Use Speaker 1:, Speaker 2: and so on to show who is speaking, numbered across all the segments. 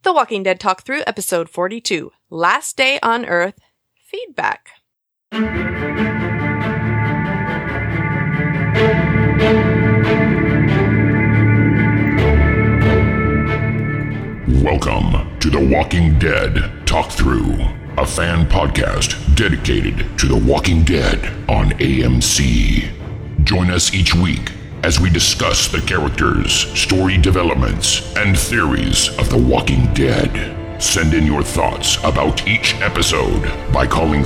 Speaker 1: The Walking Dead Talk Through, Episode 42, Last Day on Earth, Feedback.
Speaker 2: Welcome to The Walking Dead Talk Through, a fan podcast dedicated to The Walking Dead on AMC. Join us each week as we discuss the characters, story developments, and theories of The Walking Dead. Send in your thoughts about each episode by calling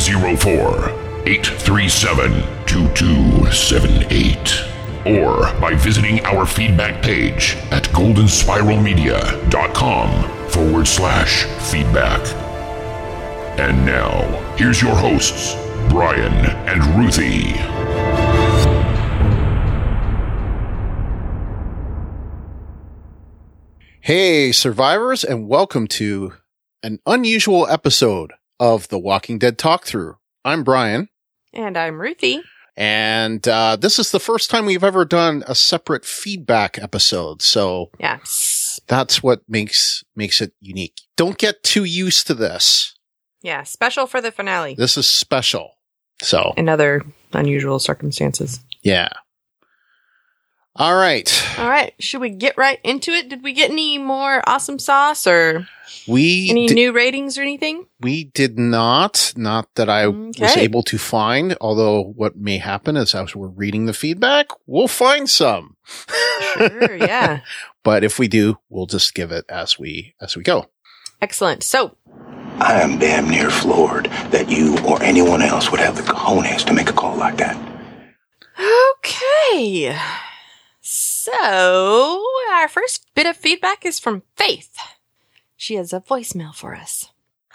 Speaker 2: 304-837-2278 or by visiting our feedback page at goldenspiralmedia.com/feedback. And now, here's your hosts, Brian and Ruthie.
Speaker 3: Hey, survivors, and welcome to an unusual episode of The Walking Dead Talk Through. I'm Brian.
Speaker 1: And I'm Ruthie.
Speaker 3: And this is the first time we've ever done a separate feedback episode, so
Speaker 1: yeah,
Speaker 3: that's what makes it unique. Don't get too used to this.
Speaker 1: Yeah, special for the finale.
Speaker 3: This is special. So,
Speaker 1: in other unusual circumstances.
Speaker 3: Yeah. All right.
Speaker 1: Should we get right into it? Did we get any more awesome sauce or any new ratings or anything?
Speaker 3: We did not. Not that I was able to find, although what may happen is as we're reading the feedback, we'll find some.
Speaker 1: Sure, yeah.
Speaker 3: But if we do, we'll just give it as we go.
Speaker 1: Excellent. So,
Speaker 4: I am damn near floored that you or anyone else would have the cojones to make a call like that.
Speaker 1: Okay. So, our first bit of feedback is from Faith. She has a voicemail for us.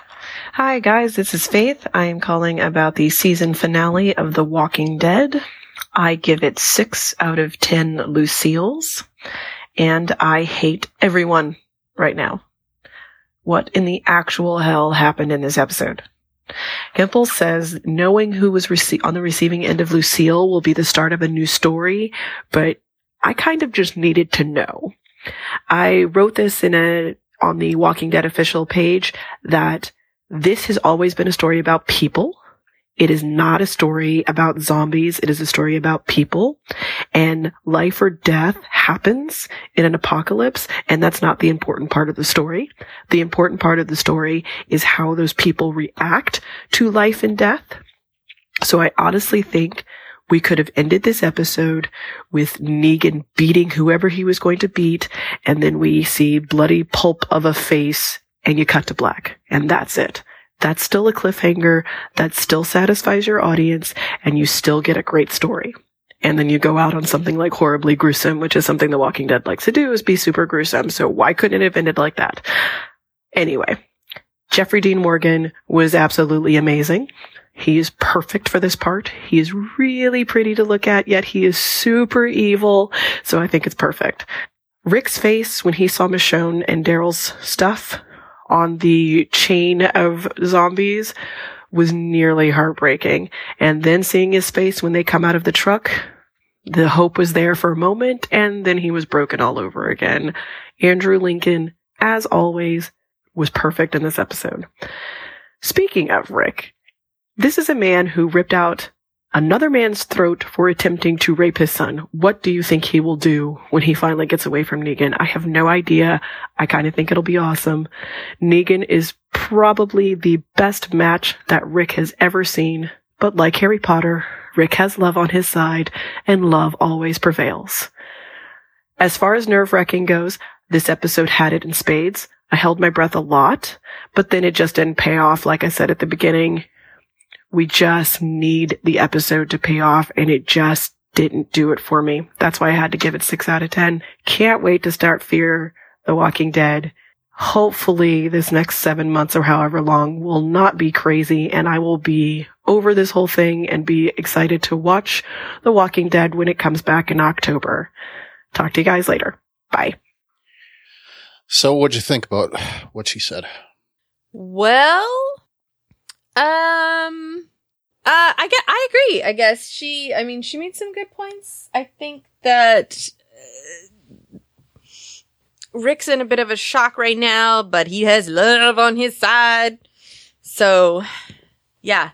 Speaker 5: Hi guys, this is Faith. I am calling about the season finale of The Walking Dead. I give it 6 out of 10 Lucille's, and I hate everyone right now. What in the actual hell happened in this episode? Gimple says knowing who was on the receiving end of Lucille will be the start of a new story, but I kind of just needed to know. I wrote this on the Walking Dead official page that this has always been a story about people. It is not a story about zombies. It is a story about people, and life or death happens in an apocalypse, and that's not the important part of the story. The important part of the story is how those people react to life and death. So I honestly think we could have ended this episode with Negan beating whoever he was going to beat, and then we see bloody pulp of a face, and you cut to black. And that's it. That's still a cliffhanger. That still satisfies your audience, and you still get a great story. And then you go out on something like horribly gruesome, which is something The Walking Dead likes to do, is be super gruesome. So why couldn't it have ended like that? Anyway, Jeffrey Dean Morgan was absolutely amazing. He is perfect for this part. He is really pretty to look at, yet he is super evil, so I think it's perfect. Rick's face when he saw Michonne and Daryl's stuff on the chain of zombies was nearly heartbreaking. And then seeing his face when they come out of the truck, the hope was there for a moment, and then he was broken all over again. Andrew Lincoln, as always, was perfect in this episode. Speaking of Rick, this is a man who ripped out another man's throat for attempting to rape his son. What do you think he will do when he finally gets away from Negan? I have no idea. I kind of think it'll be awesome. Negan is probably the best match that Rick has ever seen. But like Harry Potter, Rick has love on his side, and love always prevails. As far as nerve-wracking goes, this episode had it in spades. I held my breath a lot, but then it just didn't pay off. Like I said at the beginning, we just need the episode to pay off, and it just didn't do it for me. That's why I had to give it 6 out of 10. Can't wait to start Fear the Walking Dead. Hopefully this next 7 months or however long will not be crazy, and I will be over this whole thing and be excited to watch The Walking Dead when it comes back in October. Talk to you guys later. Bye.
Speaker 3: So what'd you think about what she said?
Speaker 1: Well, I agree. I guess she made some good points. I think that Rick's in a bit of a shock right now, but he has love on his side. So, yeah.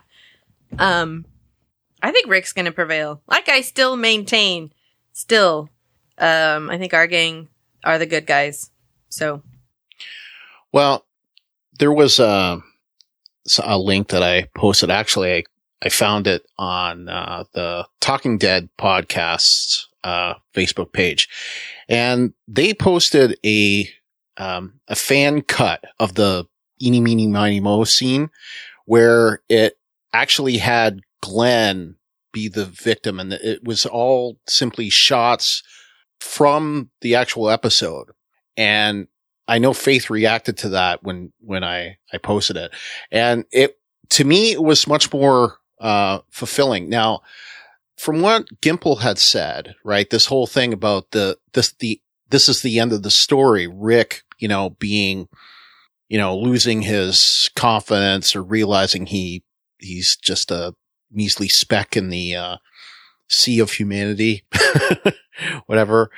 Speaker 1: I think Rick's gonna prevail. Like I still maintain, I think our gang are the good guys. So.
Speaker 3: Well, there was a link that I posted. Actually, I found it on the Talking Dead podcast's Facebook page, and they posted a fan cut of the Eeny, Meeny, Miny, Moe scene where it actually had Glenn be the victim, and it was all simply shots from the actual episode. And I know Faith reacted to that when I posted it, and to me, it was much more fulfilling. Now, from what Gimple had said, right, this whole thing about this is the end of the story. Rick, being, losing his confidence or realizing he's just a measly speck in the sea of humanity, whatever.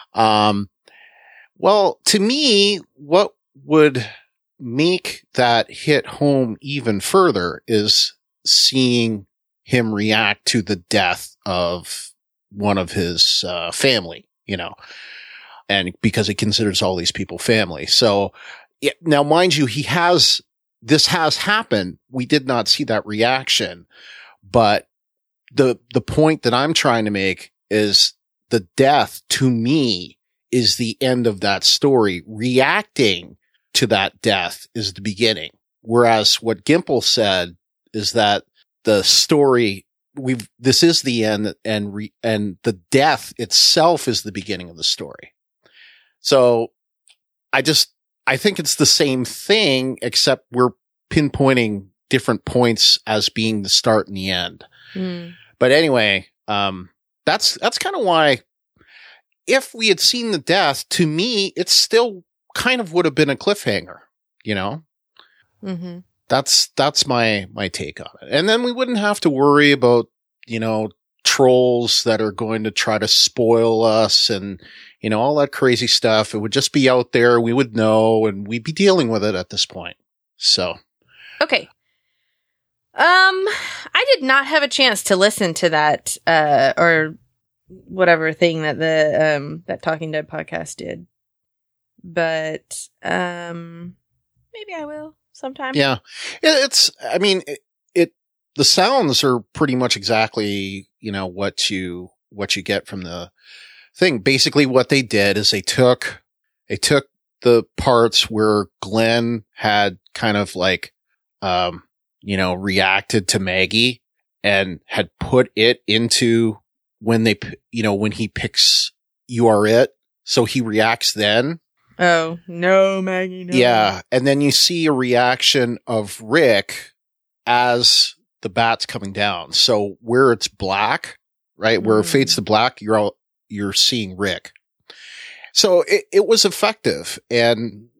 Speaker 3: Well, to me, what would make that hit home even further is seeing him react to the death of one of his family, and because he considers all these people family. So now, mind you, this has happened. We did not see that reaction, but the point that I'm trying to make is the death to me is the end of that story. Reacting to that death is the beginning. Whereas what Gimple said is that the story, this is the end, and the death itself is the beginning of the story. So I think it's the same thing, except we're pinpointing different points as being the start and the end. Mm. But anyway, that's kind of why, if we had seen the death, to me, it still kind of would have been a cliffhanger, Mm-hmm. That's my take on it. And then we wouldn't have to worry about, trolls that are going to try to spoil us and, all that crazy stuff. It would just be out there. We would know, and we'd be dealing with it at this point. So.
Speaker 1: Okay. I did not have a chance to listen to that, or whatever thing that that Talking Dead podcast did. But, maybe I will sometime.
Speaker 3: Yeah. The sounds are pretty much exactly, what you get from the thing. Basically what they did is they took the parts where Glenn had kind of like, reacted to Maggie and had put it into when he picks You Are It. So he reacts then.
Speaker 1: Oh, no, Maggie, no.
Speaker 3: Yeah. And then you see a reaction of Rick as the bat's coming down. So where it's black, right? Where it fades to black, you're seeing Rick. So it was effective. And,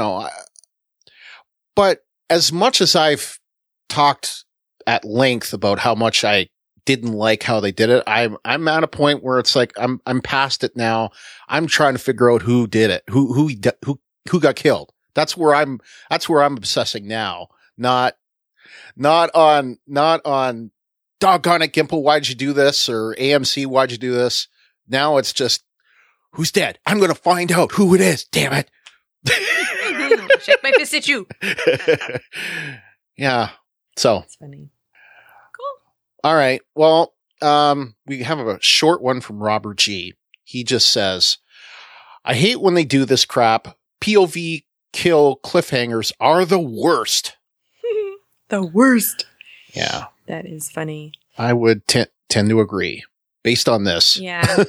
Speaker 3: but as much as I've talked at length about how much I didn't like how they did it, I'm at a point where it's like, I'm past it now. I'm trying to figure out who did it, who got killed. That's where I'm obsessing now. Not on doggone it, Gimple, why'd you do this? Or AMC, why'd you do this? Now it's just, who's dead? I'm going to find out who it is. Damn it.
Speaker 1: Shake my fist at you.
Speaker 3: Yeah. So.
Speaker 1: That's funny. Cool.
Speaker 3: All right. Well, we have a short one from Robert G. He just says, I hate when they do this crap. POV kill cliffhangers are the worst.
Speaker 1: The worst.
Speaker 3: Yeah.
Speaker 1: That is funny.
Speaker 3: I would tend to agree based on this.
Speaker 1: Yeah.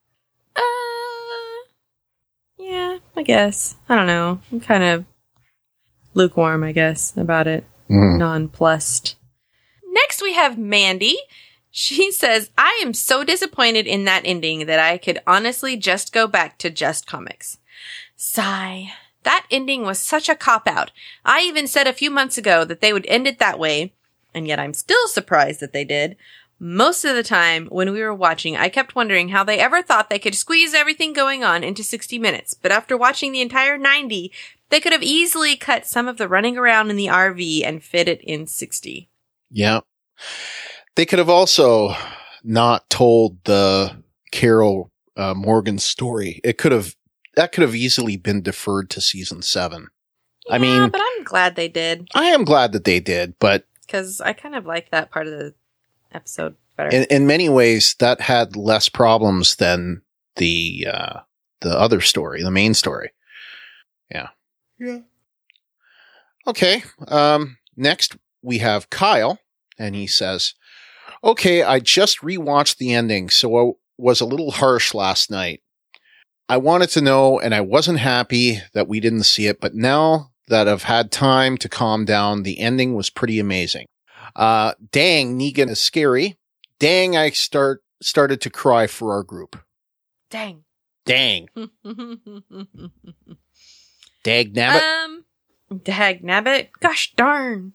Speaker 1: Yeah, I guess. I don't know. I'm kind of lukewarm, I guess, about it. Nonplussed. Next, we have Mandy. She says, I am so disappointed in that ending that I could honestly just go back to Just Comics. Sigh. That ending was such a cop-out. I even said a few months ago that they would end it that way, and yet I'm still surprised that they did. Most of the time when we were watching, I kept wondering how they ever thought they could squeeze everything going on into 60 minutes. But after watching the entire 90, they could have easily cut some of the running around in the RV and fit it in 60.
Speaker 3: Yeah. They could have also not told the Carol Morgan story. That could have easily been deferred to season 7.
Speaker 1: Yeah,
Speaker 3: I mean,
Speaker 1: but I'm glad they did.
Speaker 3: I am glad that they did, but
Speaker 1: because I kind of like that part of the episode better.
Speaker 3: in many ways, that had less problems than the other story, the main story. Yeah.
Speaker 1: Yeah.
Speaker 3: Okay. Next we have Kyle, and he says, "Okay, I just rewatched the ending, so I was a little harsh last night. I wanted to know, and I wasn't happy that we didn't see it, but now that I've had time to calm down, the ending was pretty amazing. Dang, Negan is scary. Dang, I started to cry for our group.
Speaker 1: Dang.
Speaker 3: Dag nabbit.
Speaker 1: Dag nabbit. Gosh darn.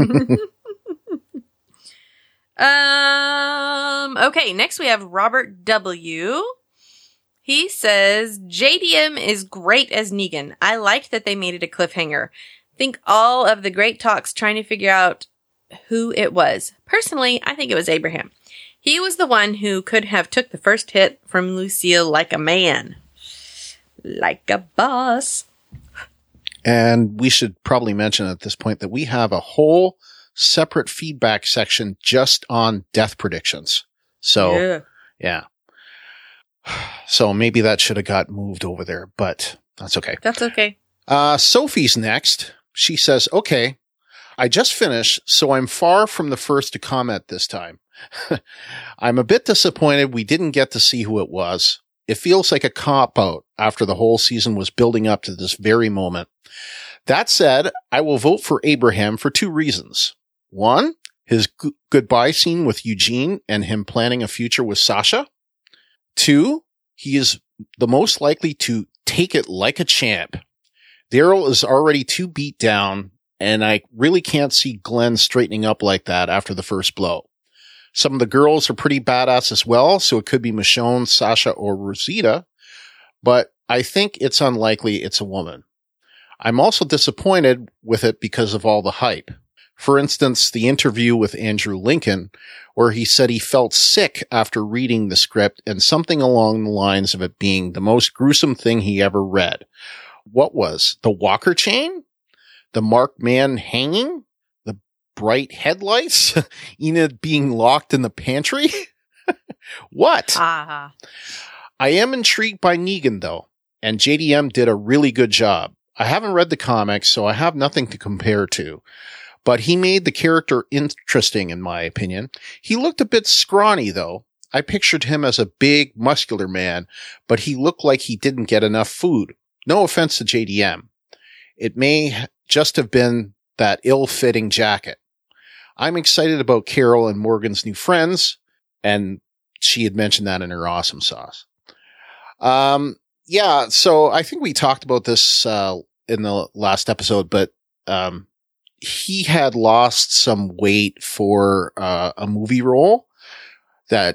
Speaker 1: Okay, next we have Robert W. He says, JDM is great as Negan. I like that they made it a cliffhanger. Think all of the great talks trying to figure out who it was. Personally, I think it was Abraham. He was the one who could have took the first hit from Lucille like a man. Like a boss.
Speaker 3: And we should probably mention at this point that we have a whole separate feedback section just on death predictions. So, yeah. So maybe that should have got moved over there, but that's okay.
Speaker 1: That's okay.
Speaker 3: Sophie's next. She says, okay, I just finished, so I'm far from the first to comment this time. I'm a bit disappointed we didn't get to see who it was. It feels like a cop-out after the whole season was building up to this very moment. That said, I will vote for Abraham for 2 reasons. 1, his goodbye scene with Eugene and him planning a future with Sasha. 2, he is the most likely to take it like a champ. Daryl is already too beat down, and I really can't see Glenn straightening up like that after the first blow. Some of the girls are pretty badass as well, so it could be Michonne, Sasha, or Rosita, but I think it's unlikely it's a woman. I'm also disappointed with it because of all the hype. For instance, the interview with Andrew Lincoln, where he said he felt sick after reading the script and something along the lines of it being the most gruesome thing he ever read. What was? The Walker chain? The marked man hanging? The bright headlights? Enid being locked in the pantry? What? I am intrigued by Negan, though, and JDM did a really good job. I haven't read the comics, so I have nothing to compare to. But he made the character interesting, in my opinion. He looked a bit scrawny, though. I pictured him as a big, muscular man, but he looked like he didn't get enough food. No offense to JDM. It may just have been that ill-fitting jacket. I'm excited about Carol and Morgan's new friends, and she had mentioned that in her awesome sauce. Yeah, so I think we talked about this in the last episode, but he had lost some weight for a movie role that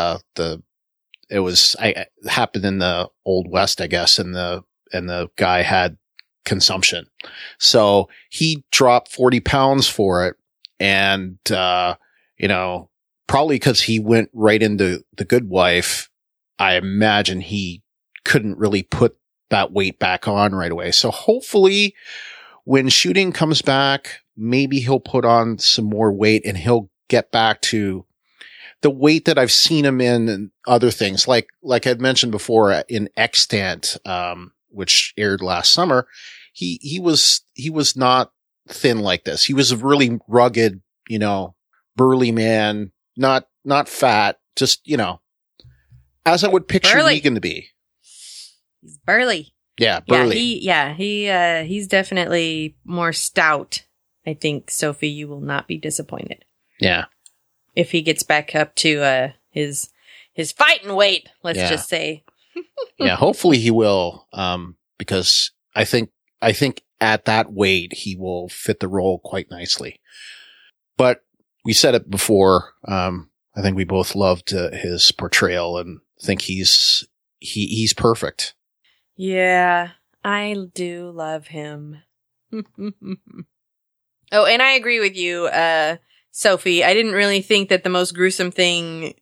Speaker 3: it happened in the Old West, I guess, and the guy had consumption. So he dropped 40 pounds for it. And, probably because he went right into The Good Wife, I imagine he couldn't really put that weight back on right away. So hopefully when shooting comes back, maybe he'll put on some more weight and he'll get back to the weight that I've seen him in and other things. Like I'd mentioned before in Extant, which aired last summer, he was not thin like this. He was a really rugged, burly man, not fat, just, as I would picture Negan to be.
Speaker 1: He's burly.
Speaker 3: Yeah, burly.
Speaker 1: He's definitely more stout. I think, Sophie, you will not be disappointed.
Speaker 3: Yeah.
Speaker 1: If he gets back up to his fighting weight, let's just say.
Speaker 3: Yeah, hopefully he will, because I think at that weight he will fit the role quite nicely. But we said it before, I think we both loved his portrayal and think he's perfect.
Speaker 1: Yeah, I do love him. Oh, and I agree with you, Sophie. I didn't really think that the most gruesome thing,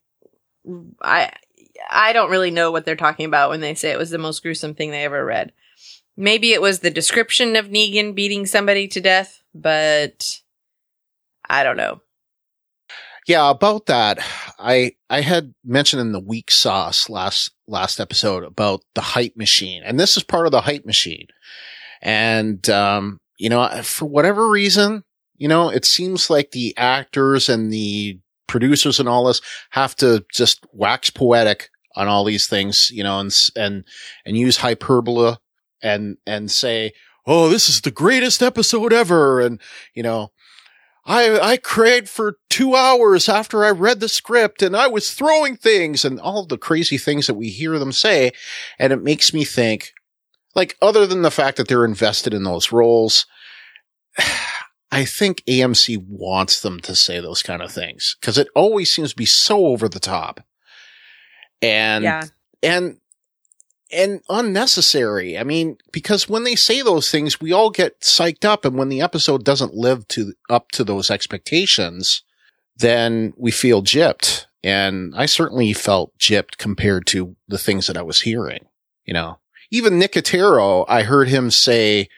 Speaker 1: I don't really know what they're talking about when they say it was the most gruesome thing they ever read. Maybe it was the description of Negan beating somebody to death, but I don't know.
Speaker 3: Yeah, about that, I had mentioned in the weak sauce last episode about the hype machine, and this is part of the hype machine. And, for whatever reason, it seems like the actors and the producers and all this have to just wax poetic on all these things, and use hyperbole and say, oh, this is the greatest episode ever. And, I cried for 2 hours after I read the script and I was throwing things and all the crazy things that we hear them say. And it makes me think, like, other than the fact that they're invested in those roles, I think AMC wants them to say those kind of things because it always seems to be so over the top and unnecessary. I mean, because when they say those things, we all get psyched up. And when the episode doesn't live up to those expectations, then we feel gypped. And I certainly felt gypped compared to the things that I was hearing, Even Nicotero, I heard him say,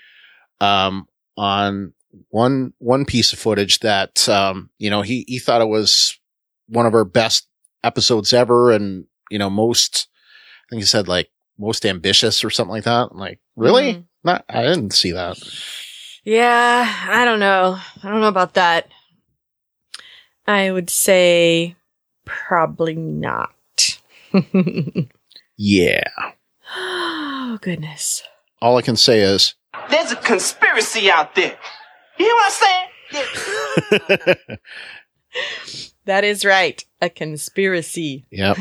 Speaker 3: on one piece of footage that, he thought it was one of our best episodes ever. And, most, I think he said like most ambitious or something like that. I'm like, really? Mm-hmm. I didn't see that.
Speaker 1: Yeah. I don't know. I don't know about that. I would say probably not.
Speaker 3: Yeah.
Speaker 1: Oh, goodness.
Speaker 3: All I can say is,
Speaker 6: there's a conspiracy out there. You hear what I'm saying? Yeah.
Speaker 1: That is right. A conspiracy.
Speaker 3: Yep.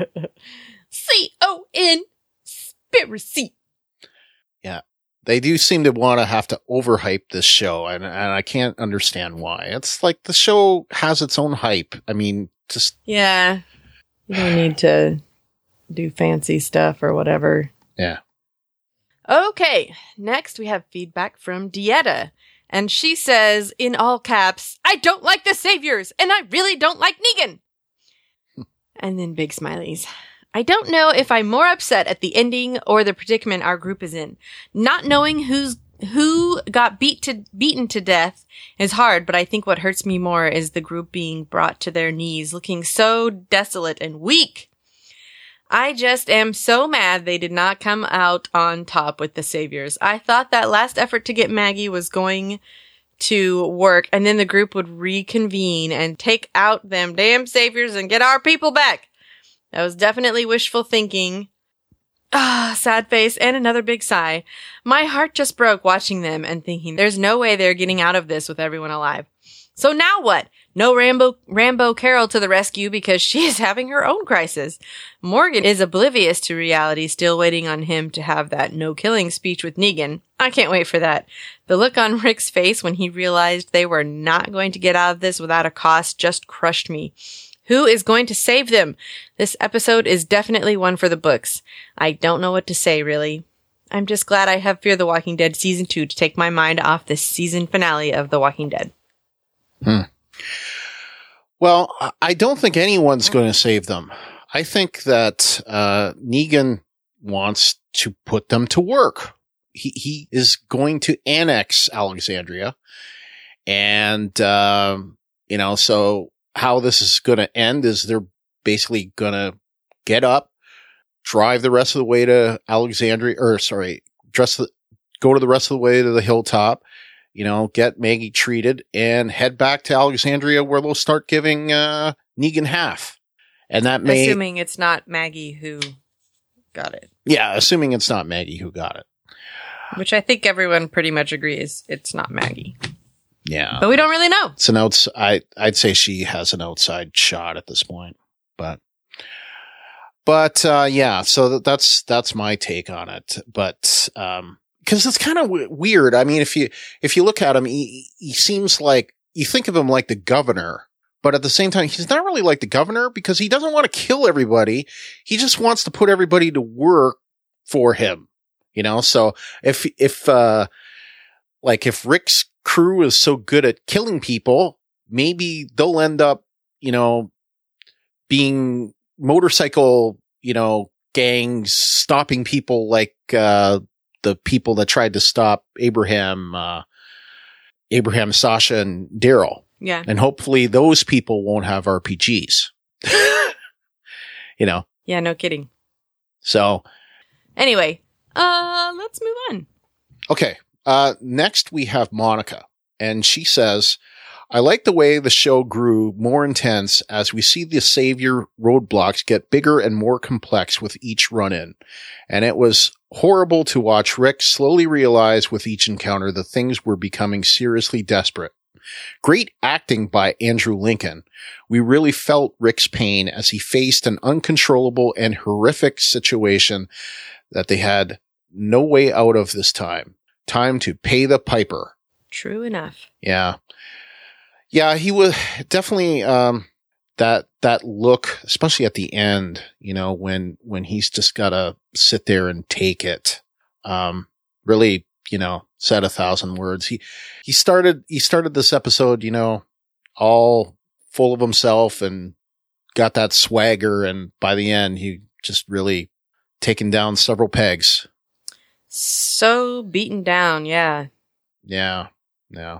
Speaker 1: C-O-N. Conspiracy.
Speaker 3: Yeah. They do seem to want to have to overhype this show, and I can't understand why. It's like the show has its own hype. I mean, just...
Speaker 1: Yeah. You don't need to do fancy stuff or whatever.
Speaker 3: Yeah.
Speaker 1: Okay, next we have feedback from Dieta, and she says, in all caps, I don't like the Saviors, and I really don't like Negan. And then big smileys. I don't know if I'm more upset at the ending or the predicament our group is in. Not knowing who got beaten to death is hard, but I think what hurts me more is the group being brought to their knees, looking so desolate and weak. I just am so mad they did not come out on top with the Saviors. I thought that last effort to get Maggie was going to work, and then the group would reconvene and take out them damn Saviors and get our people back. That was definitely wishful thinking. Sad face and another big sigh. My heart just broke watching them and thinking there's no way they're getting out of this with everyone alive. So now what? No Rambo Carol to the rescue because she is having her own crisis. Morgan is oblivious to reality, still waiting on him to have that no-killing speech with Negan. I can't wait for that. The look on Rick's face when he realized they were not going to get out of this without a cost just crushed me. Who is going to save them? This episode is definitely one for the books. I don't know what to say, really. I'm just glad I have Fear the Walking Dead Season 2 to take my mind off this season finale of The Walking Dead.
Speaker 3: Well, I don't think anyone's going to save them. I think that Negan wants to put them to work. He is going to annex Alexandria. And, so how this is going to end is they're basically going to get up, drive the rest of the way to Alexandria, go to the rest of the way to the hilltop, get Maggie treated and head back to Alexandria where they'll start giving Negan half. And that
Speaker 1: assuming it's not Maggie who got it.
Speaker 3: Yeah, assuming it's not Maggie who got it.
Speaker 1: Which I think everyone pretty much agrees it's not Maggie.
Speaker 3: Yeah.
Speaker 1: But we don't really know.
Speaker 3: It's I'd say she has an outside shot at this point. But yeah, so that's my take on it. But because it's kind of weird. I mean, if you look at him, he seems like, you think of him like the governor, But at the same time, he's not really like the governor because he doesn't want to kill everybody. He just wants to put everybody to work for him, you know? So if Rick's crew is so good at killing people, maybe they'll end up, you know, being motorcycle, you know, gangs stopping people like, the people that tried to stop Abraham, Sasha, and Daryl.
Speaker 1: Yeah.
Speaker 3: And hopefully those people won't have RPGs. You know?
Speaker 1: Yeah, no kidding.
Speaker 3: So.
Speaker 1: Anyway, let's move on.
Speaker 3: Okay. Next we have Monica. And she says, I like the way the show grew more intense as we see the savior roadblocks get bigger and more complex with each run-in. And it was horrible to watch Rick slowly realize with each encounter that things were becoming seriously desperate. Great acting by Andrew Lincoln. We really felt Rick's pain as he faced an uncontrollable and horrific situation that they had no way out of this time. Time to pay the piper.
Speaker 1: True enough.
Speaker 3: Yeah. Yeah, he was definitely, that look, especially at the end, you know, when he's just gotta sit there and take it, really, you know, said 1,000 words. He started this episode, you know, all full of himself and got that swagger. And by the end, he just really taken down several pegs.
Speaker 1: So beaten down. Yeah.
Speaker 3: Yeah. Yeah.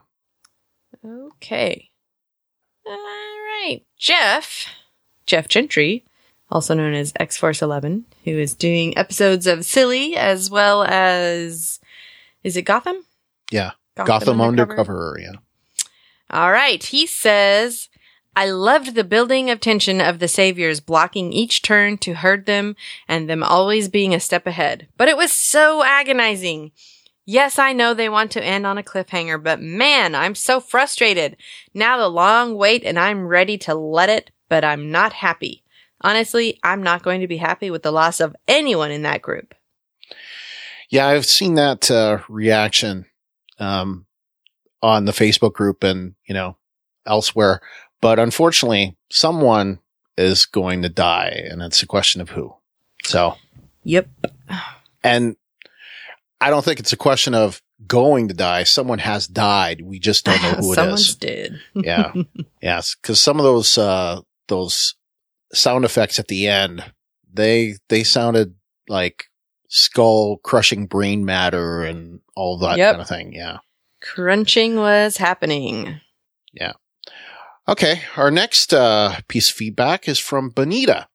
Speaker 1: Okay. All right. Jeff Gentry, also known as X-Force 11, who is doing episodes of Silly as well as, is it Gotham?
Speaker 3: Yeah. Gotham Undercover. Yeah.
Speaker 1: All right. He says, I loved the building of tension of the saviors blocking each turn to hurt them and them always being a step ahead. But it was so agonizing. Yes, I know they want to end on a cliffhanger, but man, I'm so frustrated. Now the long wait and I'm ready to let it, but I'm not happy. Honestly, I'm not going to be happy with the loss of anyone in that group.
Speaker 3: Yeah, I've seen that reaction on the Facebook group and, you know, elsewhere. But unfortunately, someone is going to die, and it's a question of who. So. Yep. And I don't think it's a question of going to die. Someone has died. We just don't know who it is.
Speaker 1: Someone's dead.
Speaker 3: Yeah. Yes. Because some of those sound effects at the end, they sounded like skull crushing brain matter and all that kind of thing. Yeah.
Speaker 1: Crunching was happening.
Speaker 3: Yeah. Okay. Our next piece of feedback is from Benita.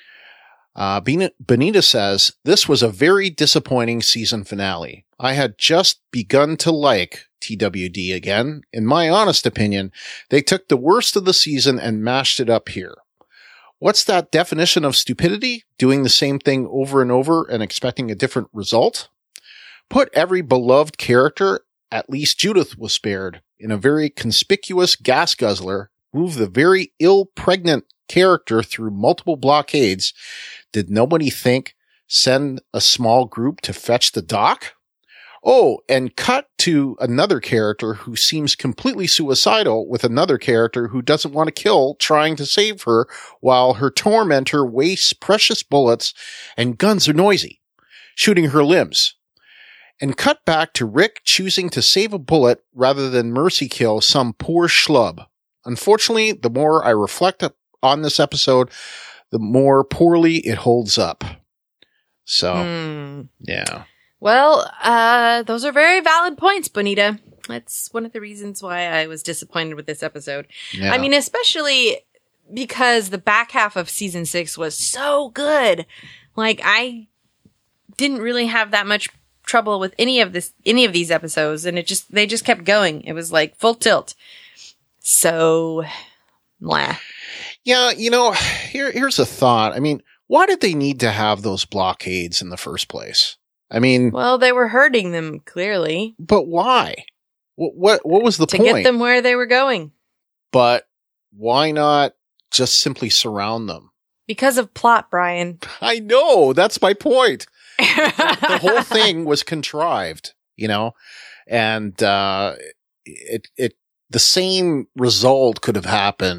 Speaker 3: Benita says, this was a very disappointing season finale. I had just begun to like TWD again. In my honest opinion, they took the worst of the season and mashed it up here. What's that definition of stupidity? Doing the same thing over and over and expecting a different result? Put every beloved character, at least Judith was spared, in a very conspicuous gas guzzler. Move the very ill-pregnant character through multiple blockades. Did nobody think send a small group to fetch the doc? Oh, and cut to another character who seems completely suicidal with another character who doesn't want to kill trying to save her while her tormentor wastes precious bullets and guns are noisy, shooting her limbs. And cut back to Rick choosing to save a bullet rather than mercy kill some poor schlub. Unfortunately, the more I reflect on this episode, the more poorly it holds up. So, yeah.
Speaker 1: Well, those are very valid points, Bonita. That's one of the reasons why I was disappointed with this episode. Yeah. I mean, especially because the back half of season 6 was so good. Like, I didn't really have that much trouble with any of these episodes, and they just kept going. It was like full tilt. So, blah.
Speaker 3: Yeah, you know, here's a thought. I mean, why did they need to have those blockades in the first place? I mean,
Speaker 1: well, they were hurting them clearly.
Speaker 3: But why? What was the point?
Speaker 1: To get them where they were going.
Speaker 3: But why not just simply surround them?
Speaker 1: Because of plot, Brian.
Speaker 3: I know, that's my point. The whole thing was contrived, you know, and the same result could have happened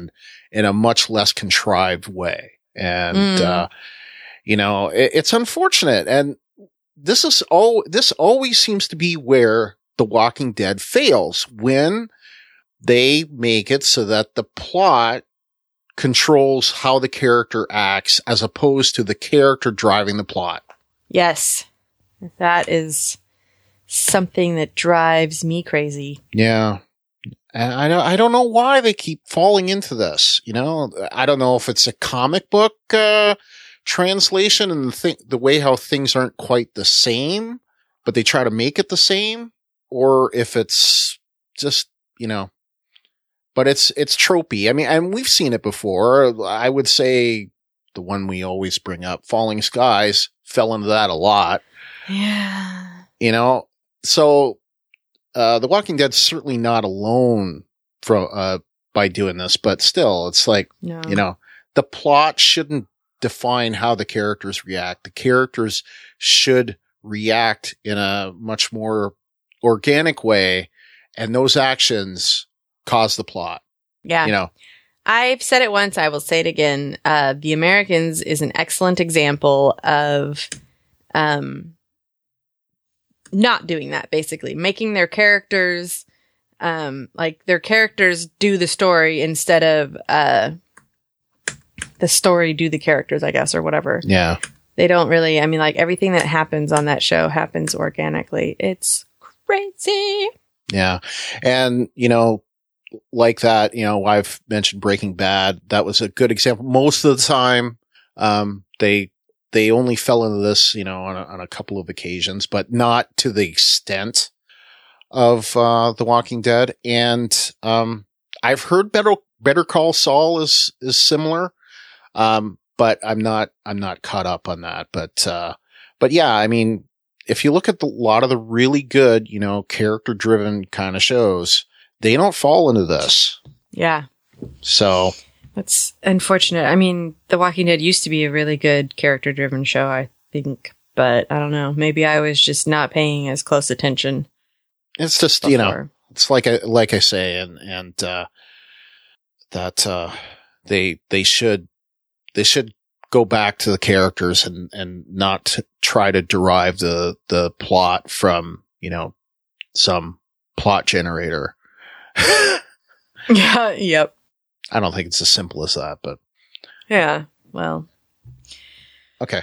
Speaker 3: in a much less contrived way. And, it's unfortunate. And this always seems to be where The Walking Dead fails, when they make it so that the plot controls how the character acts as opposed to the character driving the plot.
Speaker 1: Yes. That is something that drives me crazy.
Speaker 3: Yeah. And I don't know why they keep falling into this. I don't know if it's a comic book translation and the way how things aren't quite the same, but they try to make it the same, or if it's just, but it's tropey. I mean, and we've seen it before. I would say the one we always bring up, Falling Skies, fell into that a lot.
Speaker 1: Yeah.
Speaker 3: So The Walking Dead's certainly not alone by doing this, but still, it's like,
Speaker 1: No.
Speaker 3: The plot shouldn't define how the characters react. The characters should react in a much more organic way, and those actions cause the plot.
Speaker 1: Yeah. I've said it once, I will say it again. The Americans is an excellent example of not doing that, basically. Making their characters, their characters do the story instead of the story do the characters, I guess, or whatever.
Speaker 3: Yeah.
Speaker 1: They don't really, everything that happens on that show happens organically. It's crazy.
Speaker 3: Yeah. And, like that, I've mentioned Breaking Bad. That was a good example. Most of the time, they only fell into this, on a couple of occasions, but not to the extent of The Walking Dead. And I've heard Better Call Saul is similar, but I'm not caught up on that. But yeah, if you look at a lot of the really good, character driven kind of shows, they don't fall into this.
Speaker 1: Yeah.
Speaker 3: So
Speaker 1: that's unfortunate. The Walking Dead used to be a really good character-driven show, I think, but I don't know. Maybe I was just not paying as close attention.
Speaker 3: It's just,
Speaker 1: before.
Speaker 3: It's like I say, and that they should go back to the characters and not try to derive the plot from, some plot generator.
Speaker 1: Yeah. Yep.
Speaker 3: I don't think it's as simple as that, but
Speaker 1: yeah. Well,
Speaker 3: okay.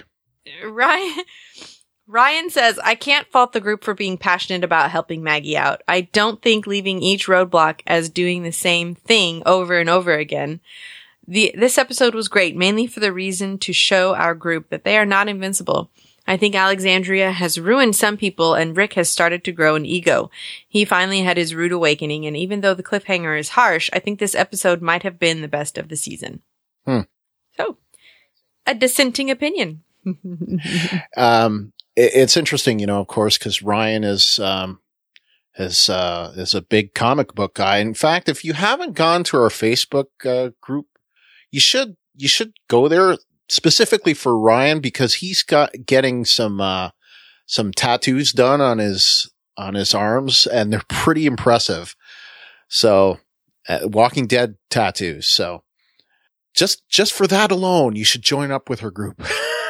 Speaker 1: Ryan says, I can't fault the group for being passionate about helping Maggie out. I don't think leaving each roadblock as doing the same thing over and over again. This episode was great, mainly for the reason to show our group that they are not invincible. I think Alexandria has ruined some people, and Rick has started to grow an ego. He finally had his rude awakening, and even though the cliffhanger is harsh, I think this episode might have been the best of the season. So, a dissenting opinion.
Speaker 3: It's interesting, of course, because Ryan is a big comic book guy. In fact, if you haven't gone to our Facebook group, you should go there. Specifically for Ryan, because he's getting some tattoos done on his arms, and they're pretty impressive. So, Walking Dead tattoos. So, just for that alone, you should join up with her group.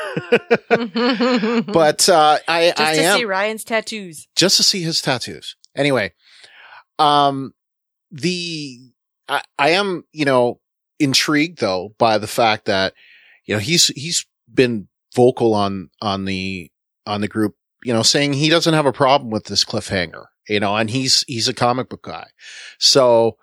Speaker 3: But
Speaker 1: see Ryan's tattoos.
Speaker 3: Just to see his tattoos. Anyway, I am, intrigued though by the fact that, he's been vocal on the group, saying he doesn't have a problem with this cliffhanger, and he's a comic book guy. So,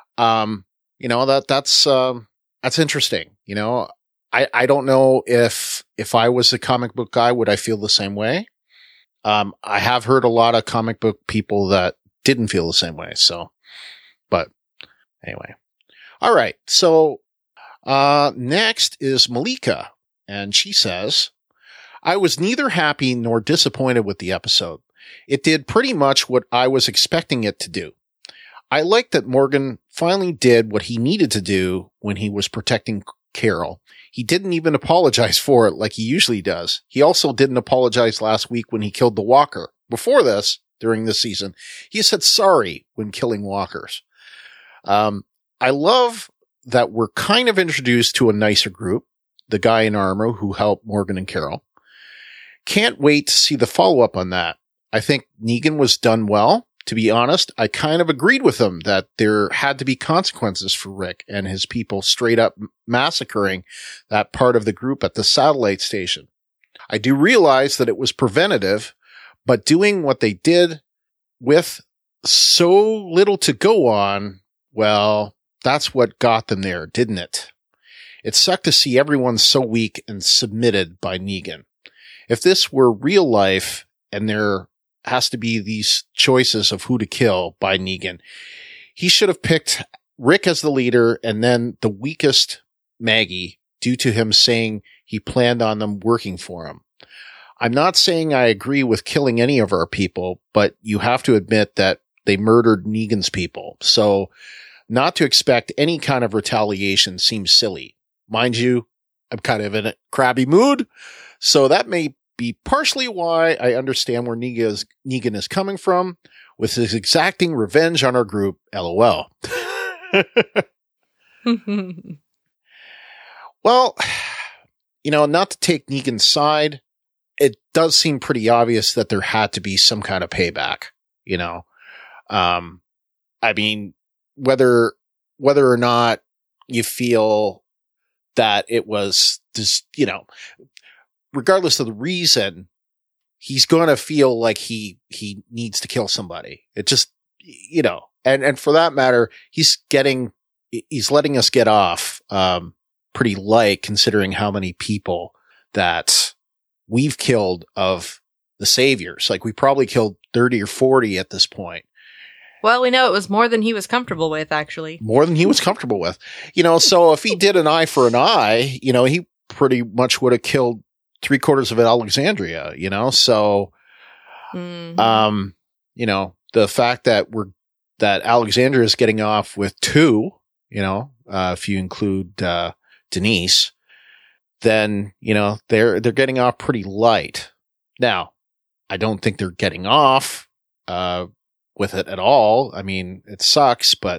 Speaker 3: that's interesting. I don't know if I was a comic book guy, would I feel the same way? I have heard a lot of comic book people that didn't feel the same way. So, but anyway. All right. So, next is Malika, and she says, I was neither happy nor disappointed with the episode. It did pretty much what I was expecting it to do. I liked that Morgan finally did what he needed to do when he was protecting Carol. He didn't even apologize for it like he usually does. He also didn't apologize last week when he killed the walker. Before this, during this season, he said sorry when killing walkers. I love that we're kind of introduced to a nicer group, the guy in armor who helped Morgan and Carol. Can't wait to see the follow-up on that. I think Negan was done well. To be honest, I kind of agreed with him that there had to be consequences for Rick and his people straight up massacring that part of the group at the satellite station. I do realize that it was preventative, but doing what they did with so little to go on, well, that's what got them there, didn't it? It sucked to see everyone so weak and submitted by Negan. If this were real life and there has to be these choices of who to kill by Negan, he should have picked Rick as the leader and then the weakest Maggie due to him saying he planned on them working for him. I'm not saying I agree with killing any of our people, but you have to admit that they murdered Negan's people. So not to expect any kind of retaliation seems silly. Mind you, I'm kind of in a crabby mood, so that may be partially why I understand where Negan is coming from with his exacting revenge on our group, LOL. Well, not to take Negan's side, it does seem pretty obvious that there had to be some kind of payback, I mean, whether or not you feel that it was just, regardless of the reason, he's going to feel like he needs to kill somebody. It just, and for that matter, he's letting us get off, pretty light considering how many people that we've killed of the saviors. Like we probably killed 30 or 40 at this point.
Speaker 1: Well, we know it was more than he was comfortable with, actually.
Speaker 3: More than he was comfortable with. So if he did an eye for an eye, he pretty much would have killed 3/4 of Alexandria, So, the fact that Alexandria is getting off with 2, if you include, Denise, then, they're getting off pretty light. Now, I don't think they're getting off, with it at all. I mean, it sucks, but,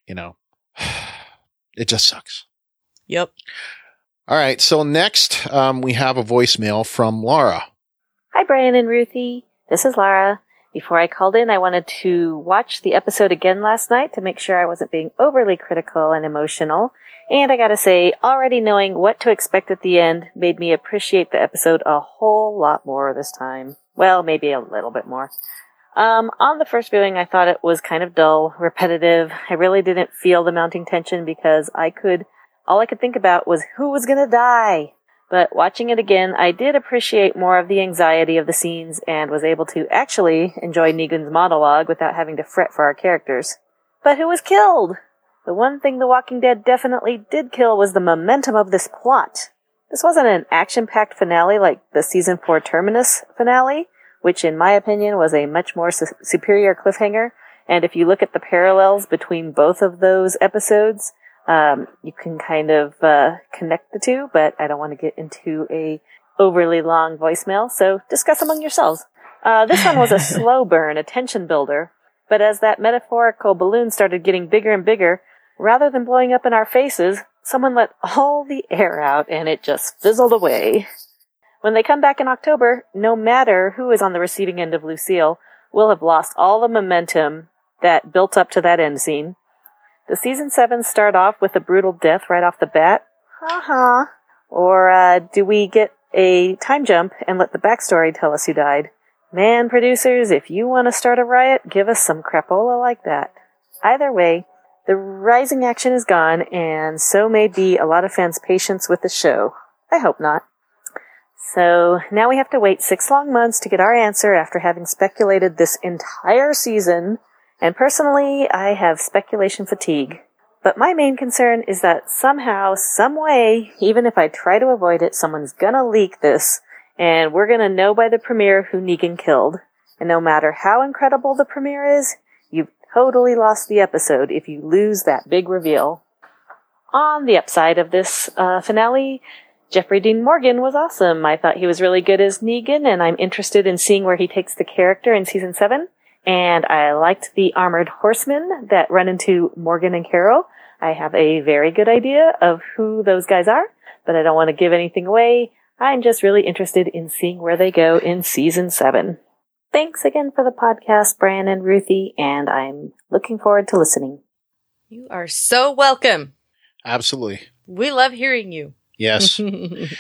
Speaker 3: it just sucks.
Speaker 1: Yep.
Speaker 3: All right. So next, we have a voicemail from Laura.
Speaker 7: Hi, Brian and Ruthie. This is Laura. Before I called in, I wanted to watch the episode again last night to make sure I wasn't being overly critical and emotional. And I gotta say, already knowing what to expect at the end made me appreciate the episode a whole lot more this time. Well, maybe a little bit more. On the first viewing, I thought it was kind of dull, repetitive. I really didn't feel the mounting tension because all I could think about was who was gonna die. But watching it again, I did appreciate more of the anxiety of the scenes and was able to actually enjoy Negan's monologue without having to fret for our characters. But who was killed? The one thing The Walking Dead definitely did kill was the momentum of this plot. This wasn't an action-packed finale like the Season 4 Terminus finale, which in my opinion was a much more superior cliffhanger. And if you look at the parallels between both of those episodes, you can kind of connect the two, but I don't want to get into a overly long voicemail, so discuss among yourselves. This one was a slow burn, a tension builder, but as that metaphorical balloon started getting bigger and bigger, rather than blowing up in our faces, someone let all the air out and it just fizzled away. When they come back in October, no matter who is on the receiving end of Lucille, we'll have lost all the momentum that built up to that end scene. Does Season 7 start off with a brutal death right off the bat? Or do we get a time jump and let the backstory tell us who died? Man, producers, if you want to start a riot, give us some crapola like that. Either way, the rising action is gone, and so may be a lot of fans' patience with the show. I hope not. So now we have to wait 6 long months to get our answer after having speculated this entire season. And personally, I have speculation fatigue. But my main concern is that somehow, some way, even if I try to avoid it, someone's gonna leak this, and we're gonna know by the premiere who Negan killed. And no matter how incredible the premiere is, you've totally lost the episode if you lose that big reveal. On the upside of this finale, Jeffrey Dean Morgan was awesome. I thought he was really good as Negan, and I'm interested in seeing where he takes the character in Season 7. And I liked the armored horsemen that run into Morgan and Carol. I have a very good idea of who those guys are, but I don't want to give anything away. I'm just really interested in seeing where they go in season 7. Thanks again for the podcast, Brian and Ruthie, and I'm looking forward to listening.
Speaker 1: You are so welcome.
Speaker 3: Absolutely.
Speaker 1: We love hearing you.
Speaker 3: Yes. The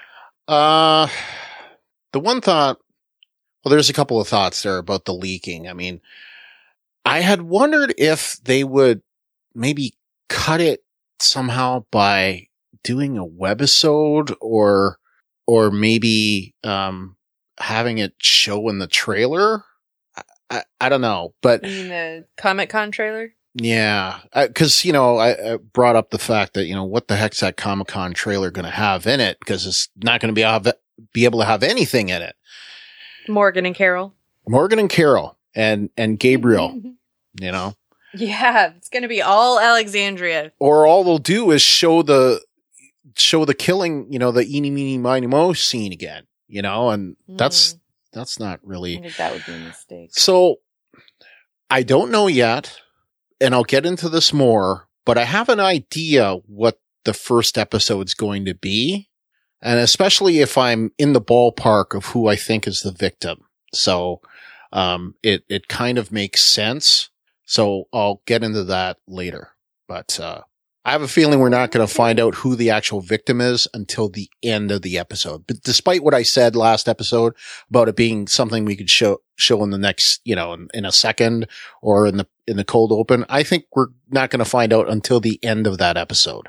Speaker 3: one thought, well, there's a couple of thoughts there about the leaking. I mean, I had wondered if they would maybe cut it somehow by doing a webisode or maybe, having it show in the trailer. I don't know, but
Speaker 1: You mean the Comic-Con trailer?
Speaker 3: yeah, cause I brought up the fact that, what the heck's that Comic-Con trailer going to have in it? Cause it's not going to be able to have anything in it.
Speaker 1: Morgan and Carol
Speaker 3: and Gabriel,
Speaker 1: Yeah, it's going to be all Alexandria.
Speaker 3: or all they'll do is show the killing, the eeny, meeny, miny, mo scene again, and that's not really.
Speaker 1: I think that would be a mistake.
Speaker 3: So I don't know yet, and I'll get into this more, but I have an idea what the first episode's going to be, and especially if I'm in the ballpark of who I think is the victim. So it kind of makes sense. So I'll get into that later. But I have a feeling we're not going to find out who the actual victim is until the end of the episode. But despite what I said last episode about it being something we could show in the next, in a second or in the cold open, I think we're not going to find out until the end of that episode.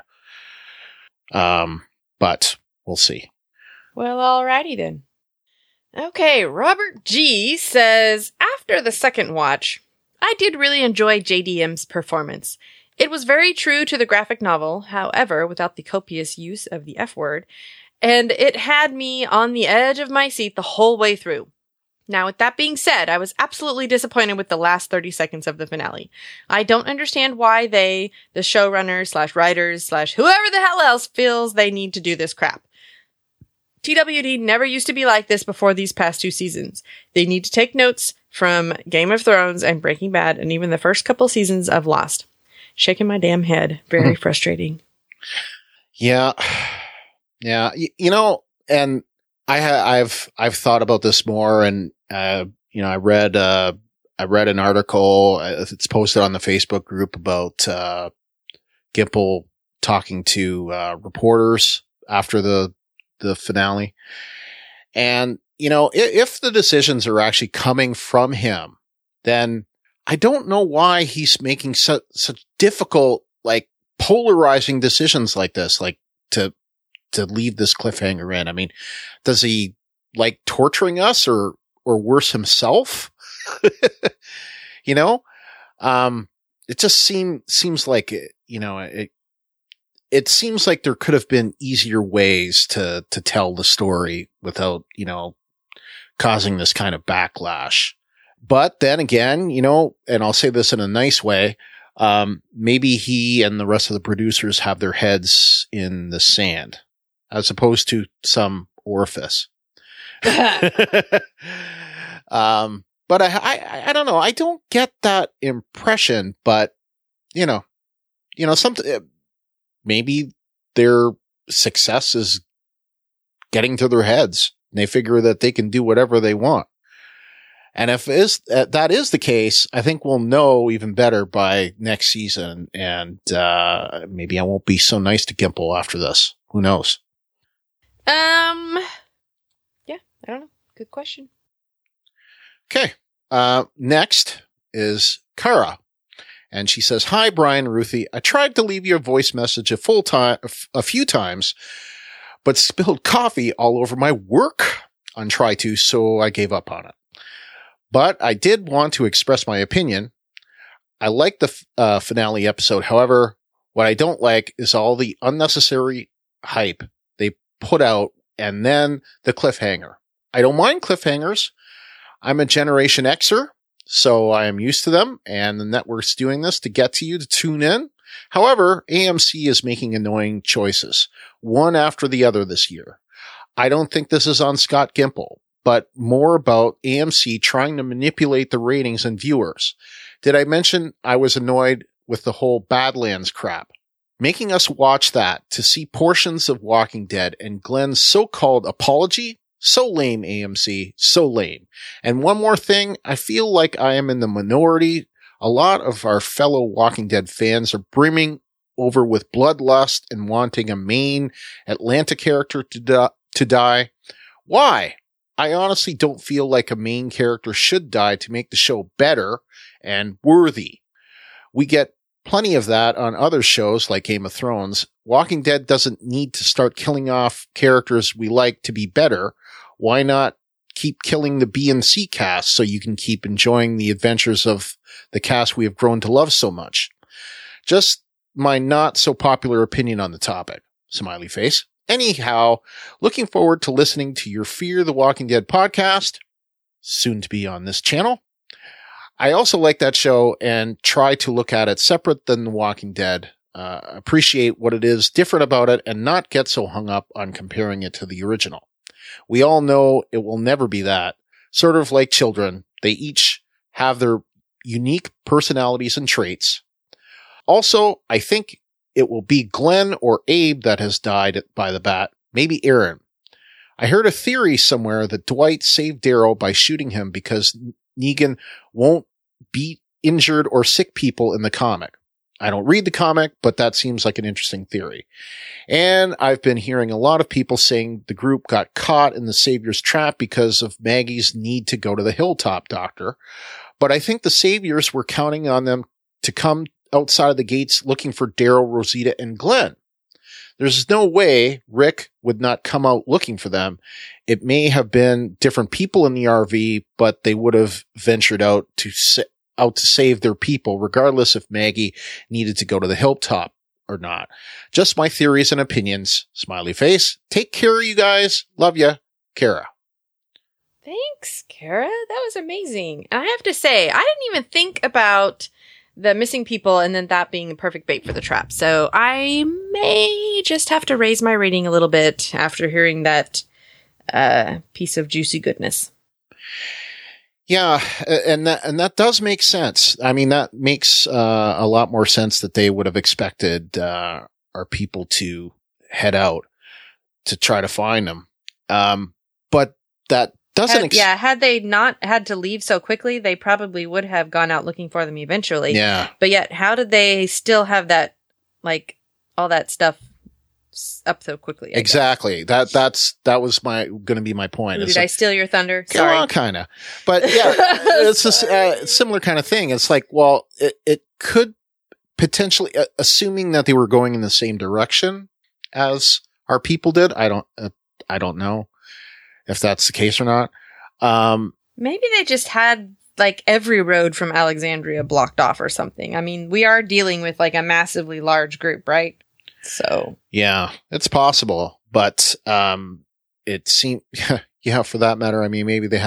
Speaker 3: But we'll see.
Speaker 1: Well, alrighty then. Okay, Robert G says, after the second watch, I did really enjoy JDM's performance. It was very true to the graphic novel, however, without the copious use of the F word, and it had me on the edge of my seat the whole way through. Now, with that being said, I was absolutely disappointed with the last 30 seconds of the finale. I don't understand why the showrunners / writers / whoever the hell else feels they need to do this crap. TWD never used to be like this before these past 2 seasons. They need to take notes from Game of Thrones and Breaking Bad and even the first couple seasons of Lost. Shaking my damn head. Very frustrating.
Speaker 3: Yeah. Yeah. And I've thought about this more, and, I read an article. It's posted on the Facebook group about, Gimple talking to, reporters after the finale. And, if the decisions are actually coming from him, then I don't know why he's making such difficult, polarizing decisions like this, to leave this cliffhanger in. I mean, does he like torturing us or worse himself? It just seems like, it seems like there could have been easier ways to tell the story without, causing this kind of backlash. But then again, and I'll say this in a nice way, maybe he and the rest of the producers have their heads in the sand as opposed to some orifice. But I don't know. I don't get that impression, but maybe their success is getting to their heads and they figure that they can do whatever they want. And if that is the case, I think we'll know even better by next season. And, maybe I won't be so nice to Gimple after this. Who knows?
Speaker 1: Yeah, I don't know. Good question.
Speaker 3: Okay. Next is Kara. And she says, "Hi, Brian and Ruthie. I tried to leave you a voice message a few times, but spilled coffee all over my work on try to, so I gave up on it. But I did want to express my opinion. I like the finale episode. However, what I don't like is all the unnecessary hype they put out and then the cliffhanger. I don't mind cliffhangers. I'm a Generation Xer, so I am used to them, and the network's doing this to get to you to tune in. However, AMC is making annoying choices, one after the other this year. I don't think this is on Scott Gimple, but more about AMC trying to manipulate the ratings and viewers. Did I mention I was annoyed with the whole Badlands crap? Making us watch that to see portions of Walking Dead and Glenn's so-called apology? So lame, AMC. So lame. And one more thing, I feel like I am in the minority. A lot of our fellow Walking Dead fans are brimming over with bloodlust and wanting a main Atlanta character to die. Why? I honestly don't feel like a main character should die to make the show better and worthy. We get plenty of that on other shows like Game of Thrones. Walking Dead doesn't need to start killing off characters we like to be better. Why not keep killing the B and C cast so you can keep enjoying the adventures of the cast we have grown to love so much? Just my not so popular opinion on the topic. Smiley face. Anyhow, looking forward to listening to your Fear the Walking Dead podcast, soon to be on this channel. I also like that show and try to look at it separate than The Walking Dead. Appreciate what it is different about it and not get so hung up on comparing it to the original. We all know it will never be that. Sort of like children, they each have their unique personalities and traits. Also, I think it will be Glenn or Abe that has died by the bat, maybe Aaron. I heard a theory somewhere that Dwight saved Daryl by shooting him because Negan won't beat injured or sick people in the comic. I don't read the comic, but that seems like an interesting theory. And I've been hearing a lot of people saying the group got caught in the Savior's trap because of Maggie's need to go to the Hilltop Doctor. But I think the Saviors were counting on them to come outside of the gates looking for Daryl, Rosita, and Glenn. There's no way Rick would not come out looking for them. It may have been different people in the RV, but they would have ventured out to save their people, regardless if Maggie needed to go to the hilltop or not. Just my theories and opinions. Smiley face. Take care, you guys. Love ya, Kara.
Speaker 1: Thanks, Kara. That was amazing. And I have to say, I didn't even think about the missing people and then that being the perfect bait for the trap. So I may just have to raise my rating a little bit after hearing that piece of juicy goodness.
Speaker 3: Yeah, and that does make sense. I mean, that makes a lot more sense that they would have expected our people to head out to try to find them. But that doesn't...
Speaker 1: had they not had to leave so quickly, they probably would have gone out looking for them eventually.
Speaker 3: Yeah.
Speaker 1: But yet, how did they still have that, like, all that stuff up so quickly?
Speaker 3: Exactly. That was going to be my point.
Speaker 1: Did I steal your thunder? Sorry.
Speaker 3: Kind of. But yeah, it's a similar kind of thing. It's like, well, it could potentially, assuming that they were going in the same direction as our people did. I don't know if that's the case or not.
Speaker 1: Maybe they just had like every road from Alexandria blocked off or something. I mean, we are dealing with like a massively large group, right? So
Speaker 3: yeah, it's possible, but it seemed, yeah, for that matter. I mean, maybe they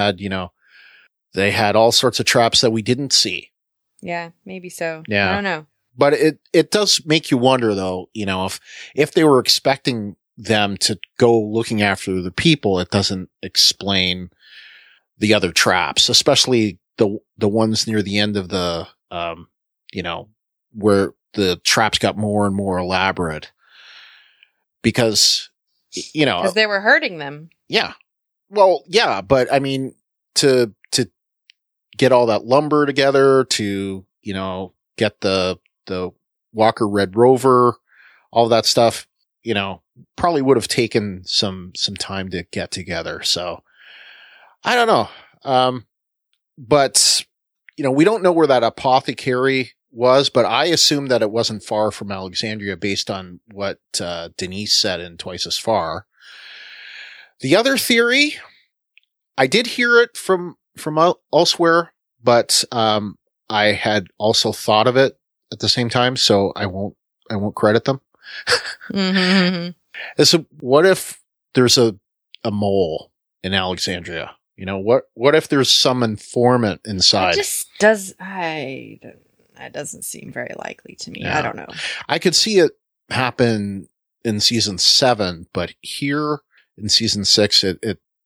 Speaker 3: had all sorts of traps that we didn't see.
Speaker 1: Yeah, maybe so.
Speaker 3: Yeah,
Speaker 1: I don't know.
Speaker 3: But it does make you wonder, though. You know, if they were expecting them to go looking after the people, it doesn't explain the other traps, especially the ones near the end of the where the traps got more and more elaborate because
Speaker 1: they were hurting them.
Speaker 3: Yeah. Well, yeah, but I mean, to get all that lumber together, to, get the Walker Red Rover, all that stuff, probably would have taken some time to get together. So I don't know. But we don't know where that apothecary was, but I assume that it wasn't far from Alexandria based on what Denise said in Twice as Far. The other theory, I did hear it from elsewhere, but I had also thought of it at the same time, so I won't credit them.
Speaker 1: Mm-hmm.
Speaker 3: So what if there's a mole in Alexandria? What if there's some informant inside? That
Speaker 1: doesn't seem very likely to me.
Speaker 3: Yeah.
Speaker 1: I don't know.
Speaker 3: I could see it happen in season 7, but here in season 6, it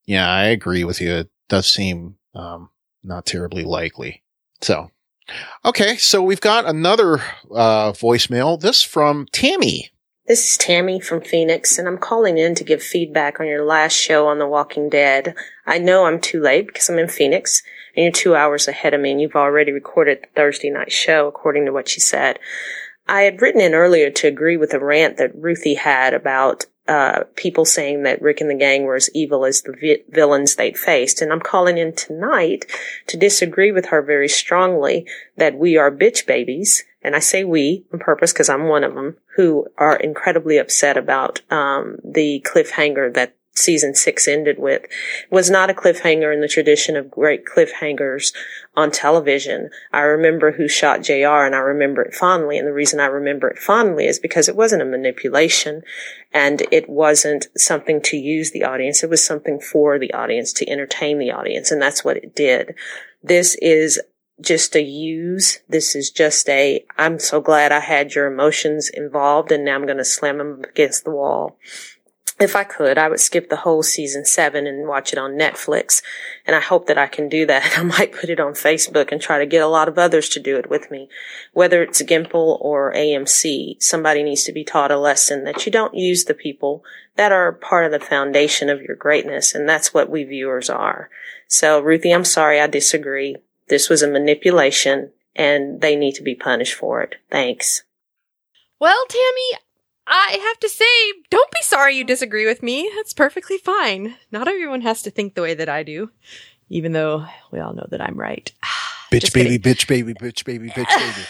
Speaker 3: Yeah, I agree with you. It does seem not terribly likely. So, okay, so we've got another voicemail. This from Tammy.
Speaker 8: This is Tammy from Phoenix, and I'm calling in to give feedback on your last show on The Walking Dead. I know I'm too late because I'm in Phoenix, and you're 2 hours ahead of me, and you've already recorded the Thursday night show, according to what you said. I had written in earlier to agree with a rant that Ruthie had about people saying that Rick and the gang were as evil as the villains they'd faced. And I'm calling in tonight to disagree with her very strongly that we are bitch babies. And I say we on purpose because I'm one of them, who are incredibly upset about the cliffhanger that season 6 ended with. It was not a cliffhanger in the tradition of great cliffhangers on television. I remember Who Shot JR, and I remember it fondly. And the reason I remember it fondly is because it wasn't a manipulation, and it wasn't something to use the audience. It was something for the audience, to entertain the audience, and that's what it did. This is just a use. This is just a, I'm so glad I had your emotions involved, and now I'm going to slam them against the wall. If I could, I would skip the whole season 7 and watch it on Netflix. And I hope that I can do that. I might put it on Facebook and try to get a lot of others to do it with me. Whether it's Gimple or AMC, somebody needs to be taught a lesson that you don't use the people that are part of the foundation of your greatness. And that's what we viewers are. So, Ruthie, I'm sorry, I disagree. This was a manipulation, and they need to be punished for it. Thanks.
Speaker 1: Well, Tammy, I have to say, don't be sorry you disagree with me. That's perfectly fine. Not everyone has to think the way that I do, even though we all know that I'm right.
Speaker 3: Bitch baby, bitch baby, bitch baby, bitch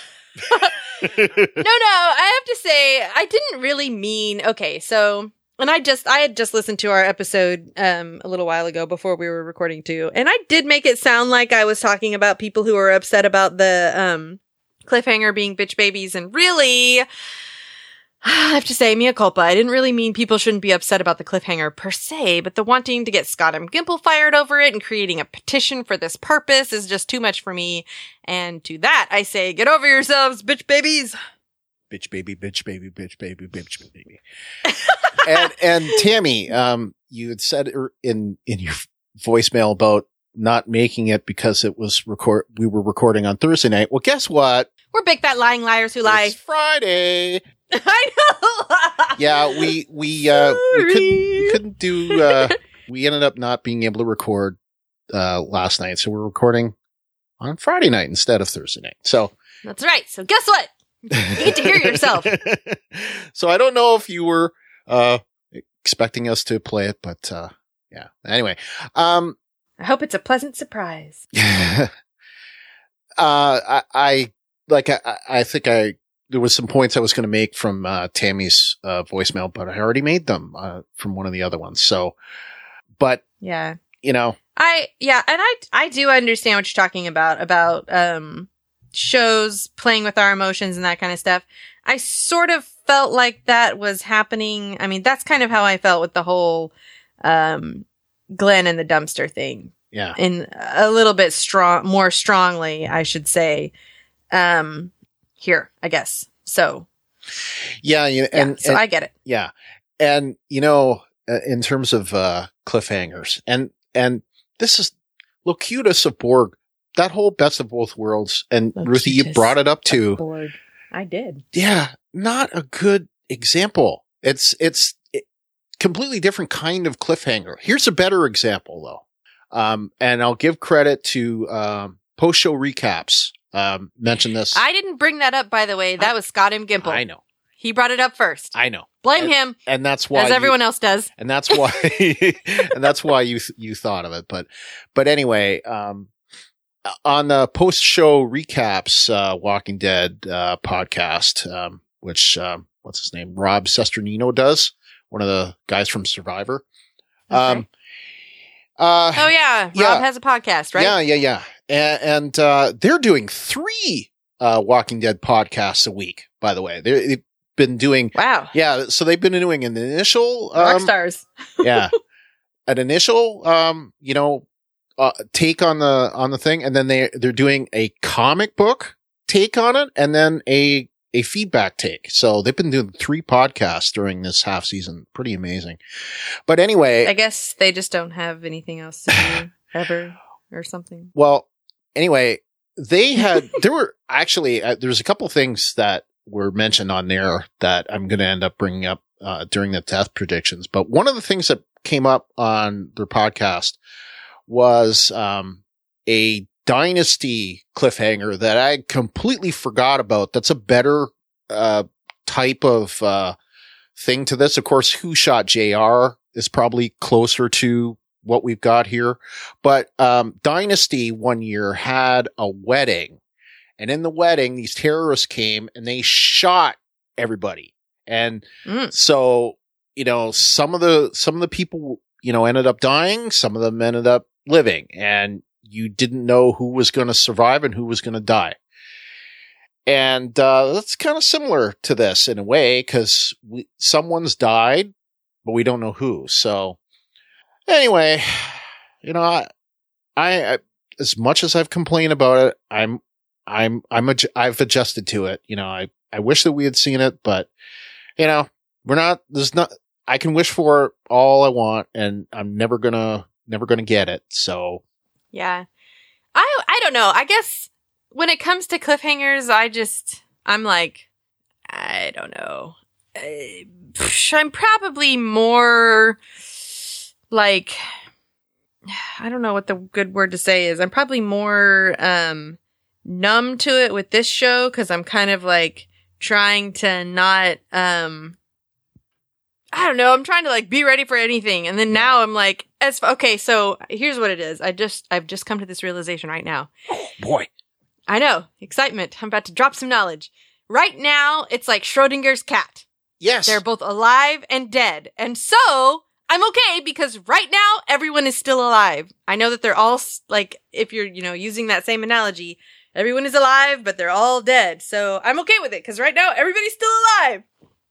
Speaker 3: baby.
Speaker 1: No, I have to say, I didn't really mean, okay, so, and I had just listened to our episode a little while ago before we were recording too, and I did make it sound like I was talking about people who were upset about the cliffhanger being bitch babies, and really, I have to say, mea culpa. I didn't really mean people shouldn't be upset about the cliffhanger per se, but the wanting to get Scott and Gimple fired over it and creating a petition for this purpose is just too much for me. And to that, I say, get over yourselves, bitch babies.
Speaker 3: Bitch baby, bitch baby, bitch baby, bitch baby. and Tammy, you had said in your voicemail about not making it because it was we were recording on Thursday night. Well, guess what?
Speaker 1: We're big fat lying liars who lie.
Speaker 3: It's Friday.
Speaker 1: I know.
Speaker 3: Yeah, we couldn't do. We ended up not being able to record last night, so we're recording on Friday night instead of Thursday night. So
Speaker 1: that's right. So guess what? You get to hear yourself.
Speaker 3: So I don't know if you were expecting us to play it, but yeah. Anyway,
Speaker 1: I hope it's a pleasant surprise.
Speaker 3: I think there was some points I was going to make from Tammy's voicemail, but I already made them from one of the other ones. So, but
Speaker 1: yeah,
Speaker 3: you know,
Speaker 1: I do understand what you're talking about shows playing with our emotions and that kind of stuff. I sort of felt like that was happening. I mean, that's kind of how I felt with the whole Glenn and the dumpster thing.
Speaker 3: Yeah,
Speaker 1: in a little bit more strongly, I should say. Here, I guess. So,
Speaker 3: yeah, and
Speaker 1: I get it.
Speaker 3: Yeah. And, in terms of, cliffhangers and this is Locutus of Borg, that whole Best of Both Worlds. And Ruthie, you brought it up too.
Speaker 1: I did.
Speaker 3: Yeah. Not a good example. It's completely different kind of cliffhanger. Here's a better example though. And I'll give credit to, post show recaps. Mention this.
Speaker 1: I didn't bring that up, by the way. That was Scott M. Gimple.
Speaker 3: I know.
Speaker 1: He brought it up first.
Speaker 3: I know.
Speaker 1: Blame him.
Speaker 3: And that's why.
Speaker 1: As everyone else does.
Speaker 3: And that's why, and that's why you thought of it. But anyway, on the post show recaps, Walking Dead, podcast, which, what's his name? Rob Sesternino does, one of the guys from Survivor.
Speaker 1: Okay. Oh yeah. Rob has a podcast, right?
Speaker 3: Yeah. And they're doing 3 Walking Dead podcasts a week, by the way. They've been doing.
Speaker 1: Wow.
Speaker 3: Yeah. So they've been doing an initial.
Speaker 1: Rock stars.
Speaker 3: Yeah. An initial, take on the thing. And then they're doing a comic book take on it. And then a a feedback take. So they've been doing 3 podcasts during this half season. Pretty amazing. But anyway,
Speaker 1: I guess they just don't have anything else to do ever or something.
Speaker 3: Well, anyway, there were actually, there's a couple things that were mentioned on there that I'm going to end up bringing up during the death predictions. But one of the things that came up on their podcast was a Dynasty cliffhanger that I completely forgot about. That's a better type of thing to this. Of course, Who Shot JR is probably closer to what we've got here. But Dynasty one year had a wedding. And in the wedding, these terrorists came and they shot everybody. And so, you know, some of the people, you know, ended up dying. Some of them ended up living. And you didn't know who was going to survive and who was going to die. And that's kind of similar to this in a way, because someone's died, but we don't know who. So anyway, you know, I as much as I've complained about it, I've adjusted to it. You know, I wish that we had seen it, but you know, I can wish for all I want, and I'm never gonna get it. So
Speaker 1: yeah, I don't know. I guess when it comes to cliffhangers, I'm like, I don't know. I'm probably more like, I don't know what the good word to say is. I'm probably more numb to it with this show, because I'm kind of like trying to not, I don't know. I'm trying to like be ready for anything. And then now I'm like, okay, so here's what it is. I've just come to this realization right now.
Speaker 3: Oh, boy.
Speaker 1: I know. Excitement. I'm about to drop some knowledge. Right now, it's like Schrodinger's cat.
Speaker 3: Yes.
Speaker 1: They're both alive and dead. And so I'm okay, because right now everyone is still alive. I know that they're all like, if you're, you know, using that same analogy, everyone is alive, but they're all dead. So I'm okay with it, because right now everybody's still alive.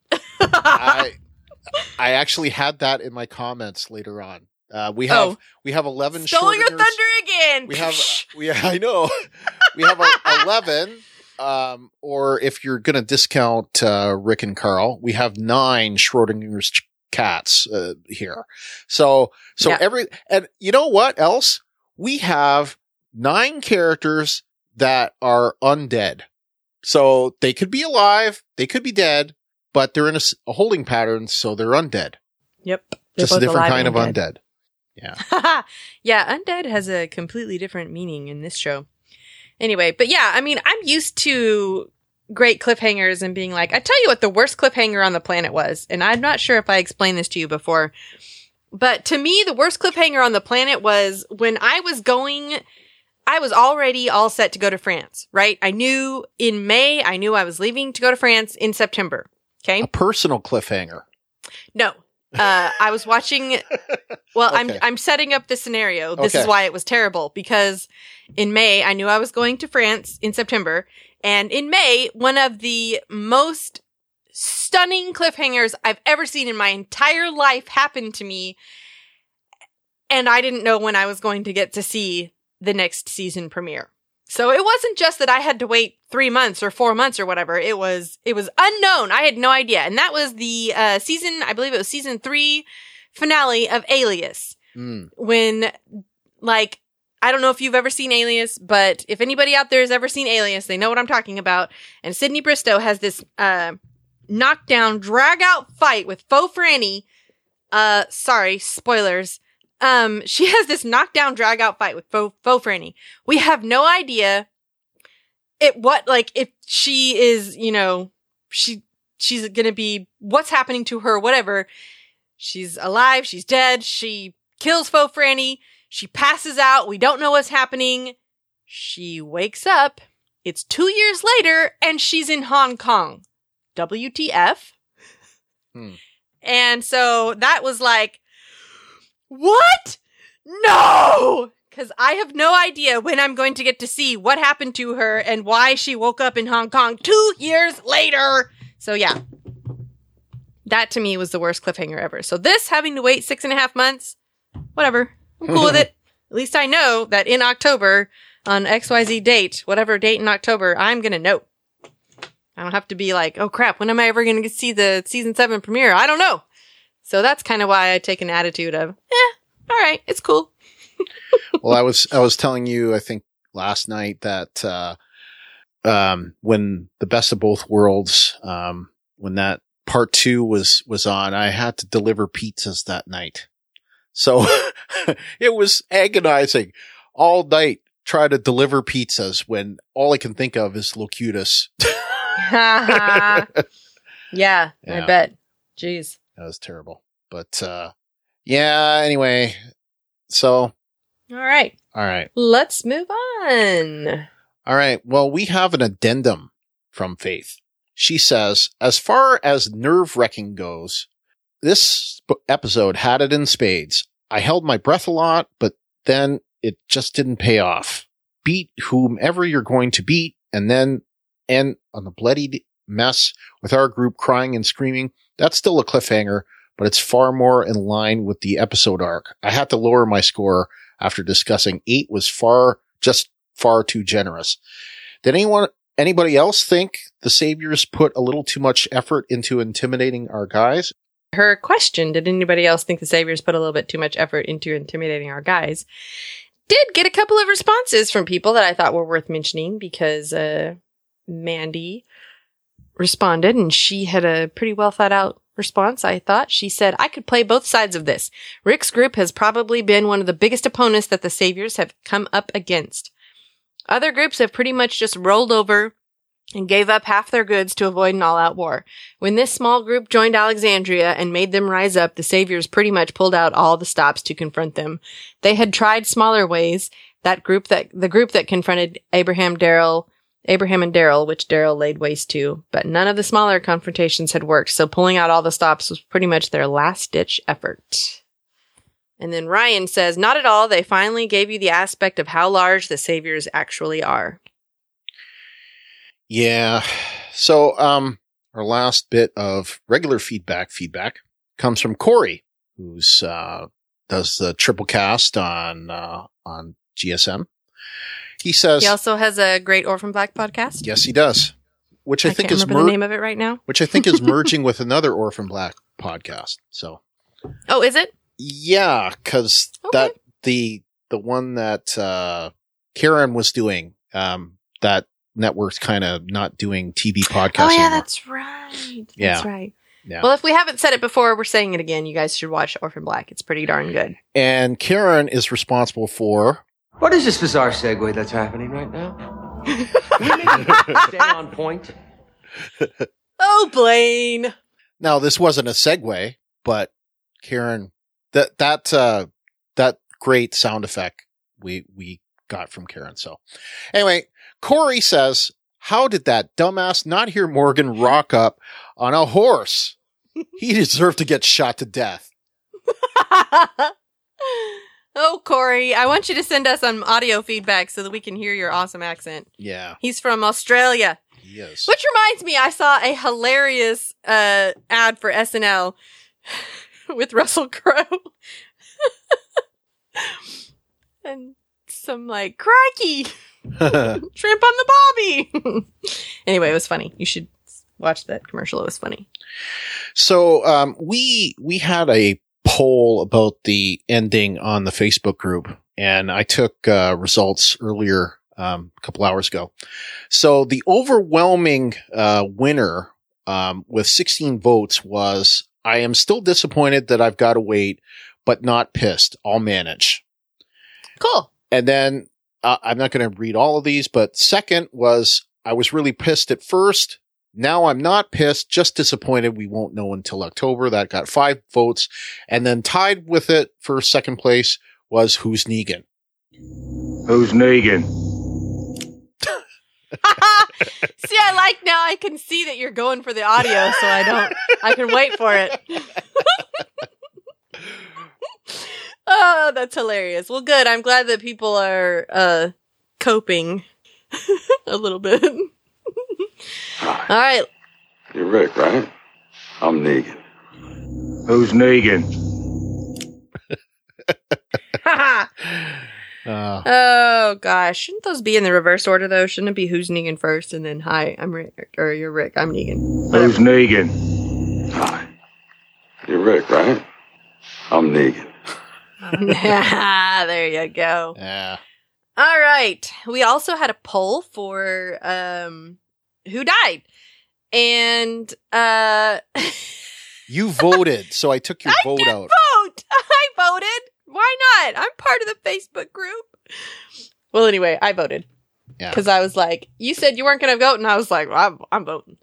Speaker 3: I actually had that in my comments later on. We have 11.
Speaker 1: Stolen your thunder again.
Speaker 3: I know. We have 11. Or if you're going to discount Rick and Carl, we have 9 Schrodinger's cats here. So yeah. And you know what else? We have 9 characters that are undead. So they could be alive, they could be dead, but they're in a holding pattern, so they're undead.
Speaker 1: Yep.
Speaker 3: Just a different kind of undead. Yeah.
Speaker 1: Yeah, undead has a completely different meaning in this show. Anyway, but yeah, I mean, I'm used to great cliffhangers and being like, I tell you what the worst cliffhanger on the planet was. And I'm not sure if I explained this to you before, but to me, the worst cliffhanger on the planet was when I was already all set to go to France, right? I knew in May, I was leaving to go to France in September. Okay.
Speaker 3: A personal cliffhanger.
Speaker 1: No. I was watching, well, okay. I'm setting up the scenario. This is why it was terrible, because in May, I knew I was going to France in September. And in May, one of the most stunning cliffhangers I've ever seen in my entire life happened to me. And I didn't know when I was going to get to see the next season premiere. So it wasn't just that I had to wait 3 months or 4 months or whatever. It was unknown. I had no idea. And that was the season, I believe it was season 3 finale of Alias. When, like, I don't know if you've ever seen Alias, but if anybody out there has ever seen Alias, they know what I'm talking about. And Sydney Bristow has this knockdown, drag-out fight with Faux Franny. Sorry, spoilers. She has this knockdown, drag-out fight with Faux Franny. We have no idea if she is, you know, she's gonna be, what's happening to her, whatever. She's alive, she's dead, she kills Faux Franny, she passes out, we don't know what's happening. She wakes up, it's 2 years later, and she's in Hong Kong. WTF? And so that was like, what? No! Because I have no idea when I'm going to get to see what happened to her and why she woke up in Hong Kong 2 years later. So yeah, that to me was the worst cliffhanger ever. So this, having to wait 6.5 months, whatever. I'm cool with it. At least I know that in October, on XYZ date, whatever date in October, I'm going to know. I don't have to be like, oh crap, when am I ever going to see the season 7 premiere? I don't know. So that's kind of why I take an attitude of, all right, it's cool.
Speaker 3: Well, I was telling you, I think last night that, when the Best of Both Worlds, when that part 2 was on, I had to deliver pizzas that night. So it was agonizing all night, try to deliver pizzas when all I can think of is Locutus.
Speaker 1: Yeah, I bet. Jeez.
Speaker 3: That was terrible. But, anyway, so.
Speaker 1: All right. Let's move on.
Speaker 3: All right. Well, we have an addendum from Faith. She says, as far as nerve-wracking goes, this episode had it in spades. I held my breath a lot, but then it just didn't pay off. Beat whomever you're going to beat, and then end on the bloody mess with our group crying and screaming. That's still a cliffhanger, but it's far more in line with the episode arc. I had to lower my score after discussing 8 was far too generous. Did anybody else think the Saviors put a little too much effort into intimidating our guys?
Speaker 1: Her question, did anybody else think the Saviors put a little bit too much effort into intimidating our guys? Did get a couple of responses from people that I thought were worth mentioning because Mandy responded and she had a pretty well thought out response, I thought. She said, I could play both sides of this. Rick's group has probably been one of the biggest opponents that the Saviors have come up against. Other groups have pretty much just rolled over and gave up half their goods to avoid an all-out war. When this small group joined Alexandria and made them rise up, the Saviors pretty much pulled out all the stops to confront them. They had tried smaller ways. The group that confronted Abraham and Daryl, which Daryl laid waste to, but none of the smaller confrontations had worked, so pulling out all the stops was pretty much their last-ditch effort. And then Ryan says, not at all. They finally gave you the aspect of how large the Saviors actually are.
Speaker 3: Yeah. So, our last bit of regular feedback comes from Corey, who's, does the triple cast on GSM. He says
Speaker 1: he also has a great Orphan Black podcast.
Speaker 3: Yes, he does. Which I think
Speaker 1: can't remember the name of it right now.
Speaker 3: Which I think is merging with another Orphan Black podcast. So.
Speaker 1: Oh, is it?
Speaker 3: Yeah, because the one that Karen was doing, that network's kind of not doing TV podcasting.
Speaker 1: Oh yeah,
Speaker 3: anymore.
Speaker 1: That's right.
Speaker 3: Yeah.
Speaker 1: That's right.
Speaker 3: Yeah.
Speaker 1: Well, if we haven't said it before, we're saying it again. You guys should watch Orphan Black. It's pretty darn good.
Speaker 3: And Karen is responsible for.
Speaker 9: What is this bizarre segue that's happening right now? Can we stay on point?
Speaker 1: Oh, Blaine.
Speaker 3: Now, this wasn't a segue, but Karen, that great sound effect we got from Karen. So anyway, Corey says, how did that dumbass not hear Morgan rock up on a horse? He deserved to get shot to death.
Speaker 1: Oh, Corey, I want you to send us some audio feedback so that we can hear your awesome accent.
Speaker 3: Yeah.
Speaker 1: He's from Australia.
Speaker 3: Yes.
Speaker 1: Which reminds me, I saw a hilarious ad for SNL with Russell Crowe. And some like, crikey, shrimp on the bobby. Anyway, it was funny. You should watch that commercial. It was funny.
Speaker 3: So we had a poll about the ending on the Facebook group, and I took results earlier a couple hours ago. So the overwhelming winner with 16 votes was, I am still disappointed that I've got to wait, but not pissed. I'll manage.
Speaker 1: Cool.
Speaker 3: And then I'm not going to read all of these, but second was, I was really pissed at first. Now I'm not pissed, just disappointed. We won't know until October. That got 5 votes. And then tied with it for second place was Who's Negan?
Speaker 4: Who's Negan?
Speaker 1: See, I like now I can see that you're going for the audio, so I can wait for it. Oh, that's hilarious. Well, good. I'm glad that people are coping a little bit. All right.
Speaker 10: You're Rick, right? I'm Negan.
Speaker 4: Who's Negan?
Speaker 1: Oh gosh, shouldn't those be in the reverse order though? Shouldn't it be who's Negan first and then hi, I'm Rick, or you're Rick, I'm Negan.
Speaker 10: Who's Negan? Hi. You're Rick, right? I'm Negan.
Speaker 1: There you go.
Speaker 3: Yeah.
Speaker 1: All right. We also had a poll for who died. And
Speaker 3: you voted, so I took your vote out.
Speaker 1: Vote. I voted. Why not? I'm part of the Facebook group. Well, anyway, I voted.
Speaker 3: Yeah.
Speaker 1: Because I was like, you said you weren't going to vote, and I was like, well, I'm voting.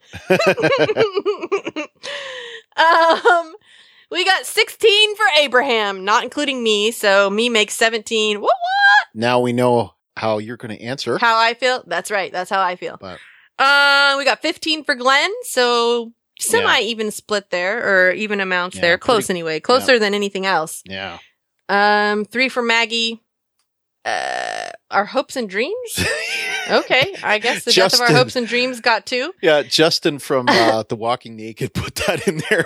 Speaker 1: We got 16 for Abraham, not including me, so me makes 17. What?
Speaker 3: Now we know how you're going to answer.
Speaker 1: How I feel? That's right. That's how I feel.
Speaker 3: But
Speaker 1: we got 15 for Glenn, so semi-even split there, or even amounts there. Close anyway. Closer than anything else.
Speaker 3: Yeah.
Speaker 1: 3 for Maggie. Our hopes and dreams? Okay, I guess the death of our hopes and dreams got 2.
Speaker 3: Yeah, Justin from The Walking Naked put that in there.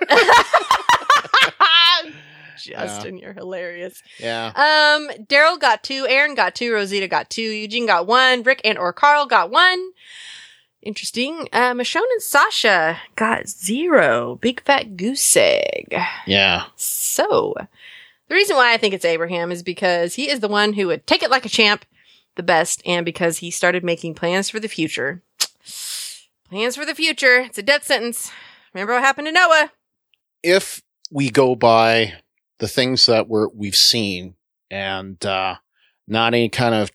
Speaker 1: Justin, you're hilarious.
Speaker 3: Yeah.
Speaker 1: Daryl got 2, Aaron got 2, Rosita got 2, Eugene got 1, Rick and or Carl got 1. Interesting. Michonne and Sasha got 0. Big fat goose egg.
Speaker 3: Yeah.
Speaker 1: So, the reason why I think it's Abraham is because he is the one who would take it like a champ the best, and because he started making plans for the future. Plans for the future. It's a death sentence. Remember what happened to Noah?
Speaker 3: If we go by the things that we've seen and not any kind of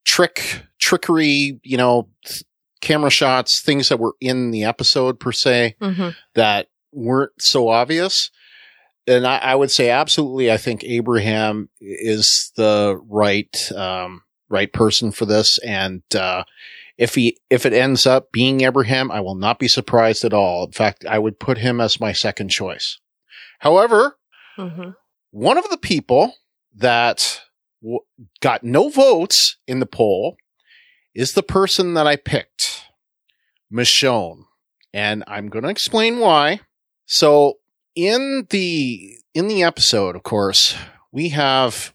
Speaker 3: trickery, camera shots, things that were in the episode per se, that weren't so obvious. And I would say absolutely, I think Abraham is the right person for this. And if it ends up being Abraham, I will not be surprised at all. In fact, I would put him as my second choice. However, one of the people that got no votes in the poll is the person that I picked, Michonne. And I'm going to explain why. So in the episode, of course, we have,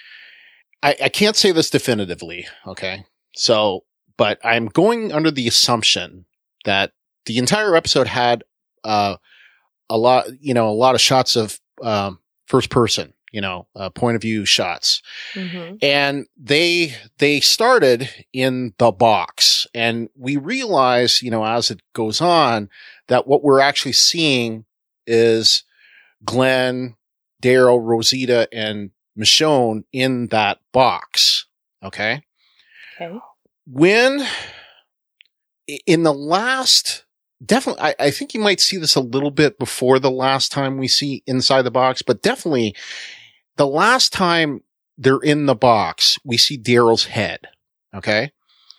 Speaker 3: I can't say this definitively. Okay. So, but I'm going under the assumption that the entire episode had, a lot of shots of, first person, point of view shots. And they started in the box, and we realize, as it goes on, that what we're actually seeing is Glenn, Daryl, Rosita, and Michonne in that box. Okay. When in the last, definitely, I think you might see this a little bit before the last time we see inside the box, but definitely the last time they're in the box, we see Daryl's head. Okay.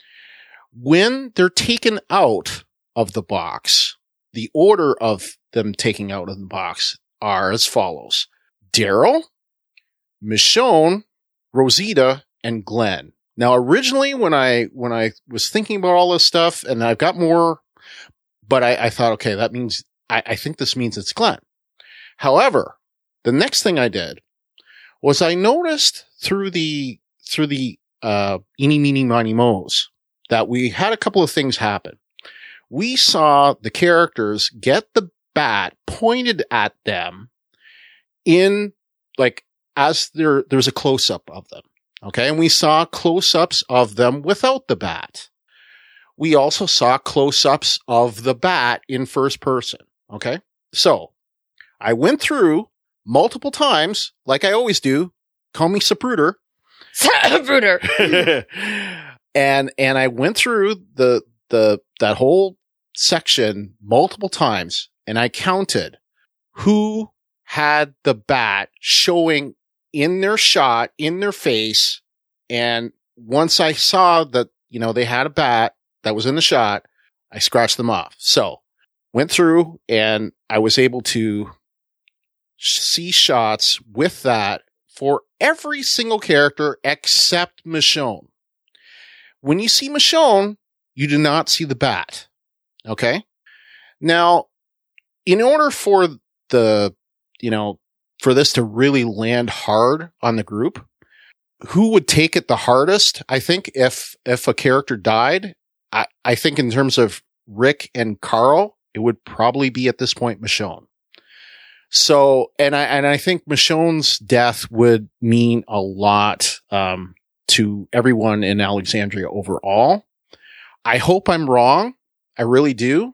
Speaker 3: When they're taken out of the box, the order of them taking out of the box are as follows: Daryl, Michonne, Rosita, and Glenn. Now, originally, when I was thinking about all this stuff, and I've got more, but I thought, okay, that means, I think this means it's Glenn. However, the next thing I did was I noticed through the eeny, meeny, miny, mo's that we had a couple of things happen. We saw the characters get the bat pointed at them in, like, as there's a close-up of them. Okay. And we saw close-ups of them without the bat. We also saw close-ups of the bat in first person. Okay. So I went through multiple times, like I always do. Call me Sapruder.
Speaker 1: Sapruder.
Speaker 3: And I went through that whole section multiple times, and I counted who had the bat showing in their shot, in their face. And once I saw that, they had a bat that was in the shot, I scratched them off. So went through, and I was able to see shots with that for every single character except Michonne. When you see Michonne, you do not see the bat. Okay. Now, in order for for this to really land hard on the group, who would take it the hardest? I think if a character died, I think in terms of Rick and Carl, it would probably be at this point Michonne. So, and I think Michonne's death would mean a lot, to everyone in Alexandria overall. I hope I'm wrong. I really do.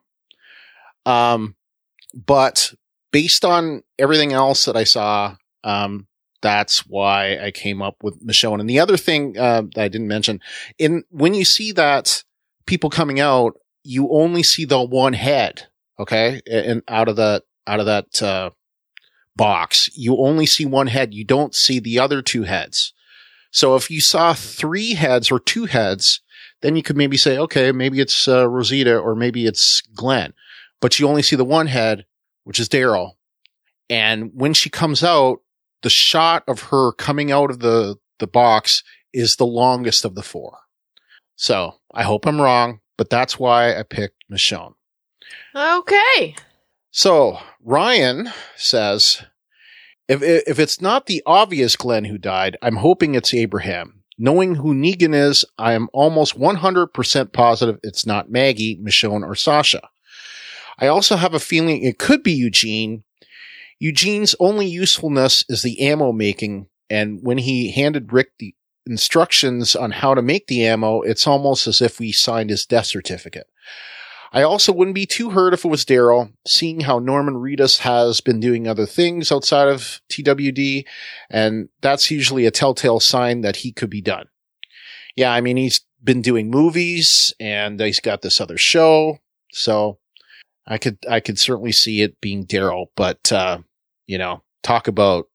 Speaker 3: But based on everything else that I saw, that's why I came up with Michonne. And the other thing, that I didn't mention, when you see that people coming out, you only see the one head. Okay. And out of that box, you only see one head. You don't see the other two heads. So if you saw 3 heads or 2 heads, then you could maybe say, okay, maybe it's Rosita or maybe it's Glenn, but you only see the one head, which is Daryl. And when she comes out, the shot of her coming out of the box is the longest of the 4. So I hope I'm wrong, but that's why I picked Michonne.
Speaker 1: Okay.
Speaker 3: So Ryan says, if it's not the obvious Glenn who died, I'm hoping it's Abraham. Knowing who Negan is, I am almost 100% positive it's not Maggie, Michonne, or Sasha. I also have a feeling it could be Eugene. Eugene's only usefulness is the ammo making, and when he handed Rick the instructions on how to make the ammo, it's almost as if we signed his death certificate. I also wouldn't be too hurt if it was Daryl, seeing how Norman Reedus has been doing other things outside of TWD, and that's usually a telltale sign that he could be done. Yeah, I mean, he's been doing movies, and he's got this other show, so I could certainly see it being Daryl, but, talk about,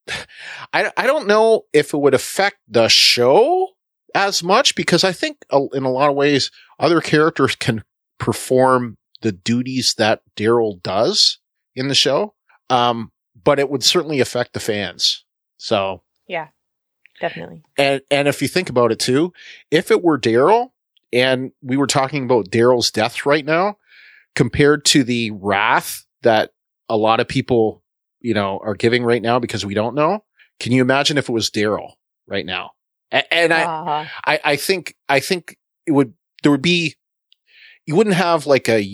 Speaker 3: I don't know if it would affect the show as much, because I think in a lot of ways, other characters can perform the duties that Daryl does in the show. But it would certainly affect the fans. So.
Speaker 1: Yeah, definitely.
Speaker 3: And if you think about it too, if it were Daryl and we were talking about Daryl's death right now, compared to the wrath that a lot of people, are giving right now because we don't know, can you imagine if it was Daryl right now? And I think it would, there would be, you wouldn't have like a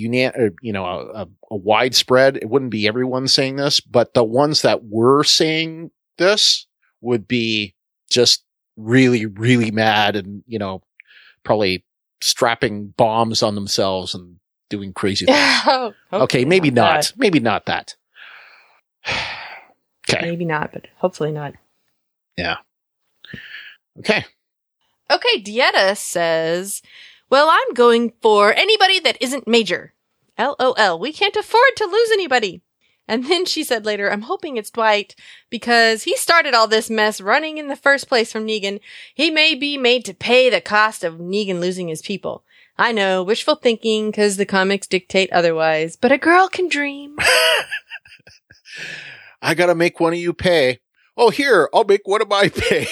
Speaker 3: widespread. It wouldn't be everyone saying this, but the ones that were saying this would be just really, really mad and, probably strapping bombs on themselves and doing crazy things. Okay, maybe not. That. Maybe not that. Okay.
Speaker 1: Maybe not, but hopefully not.
Speaker 3: Yeah. Okay.
Speaker 1: Okay, Dieta says, well, I'm going for anybody that isn't Major. LOL. We can't afford to lose anybody. And then she said later, I'm hoping it's Dwight because he started all this mess running in the first place from Negan. He may be made to pay the cost of Negan losing his people. I know, wishful thinking because the comics dictate otherwise, but a girl can dream.
Speaker 3: I gotta make one of you pay. Oh, here, I'll make one of my pay.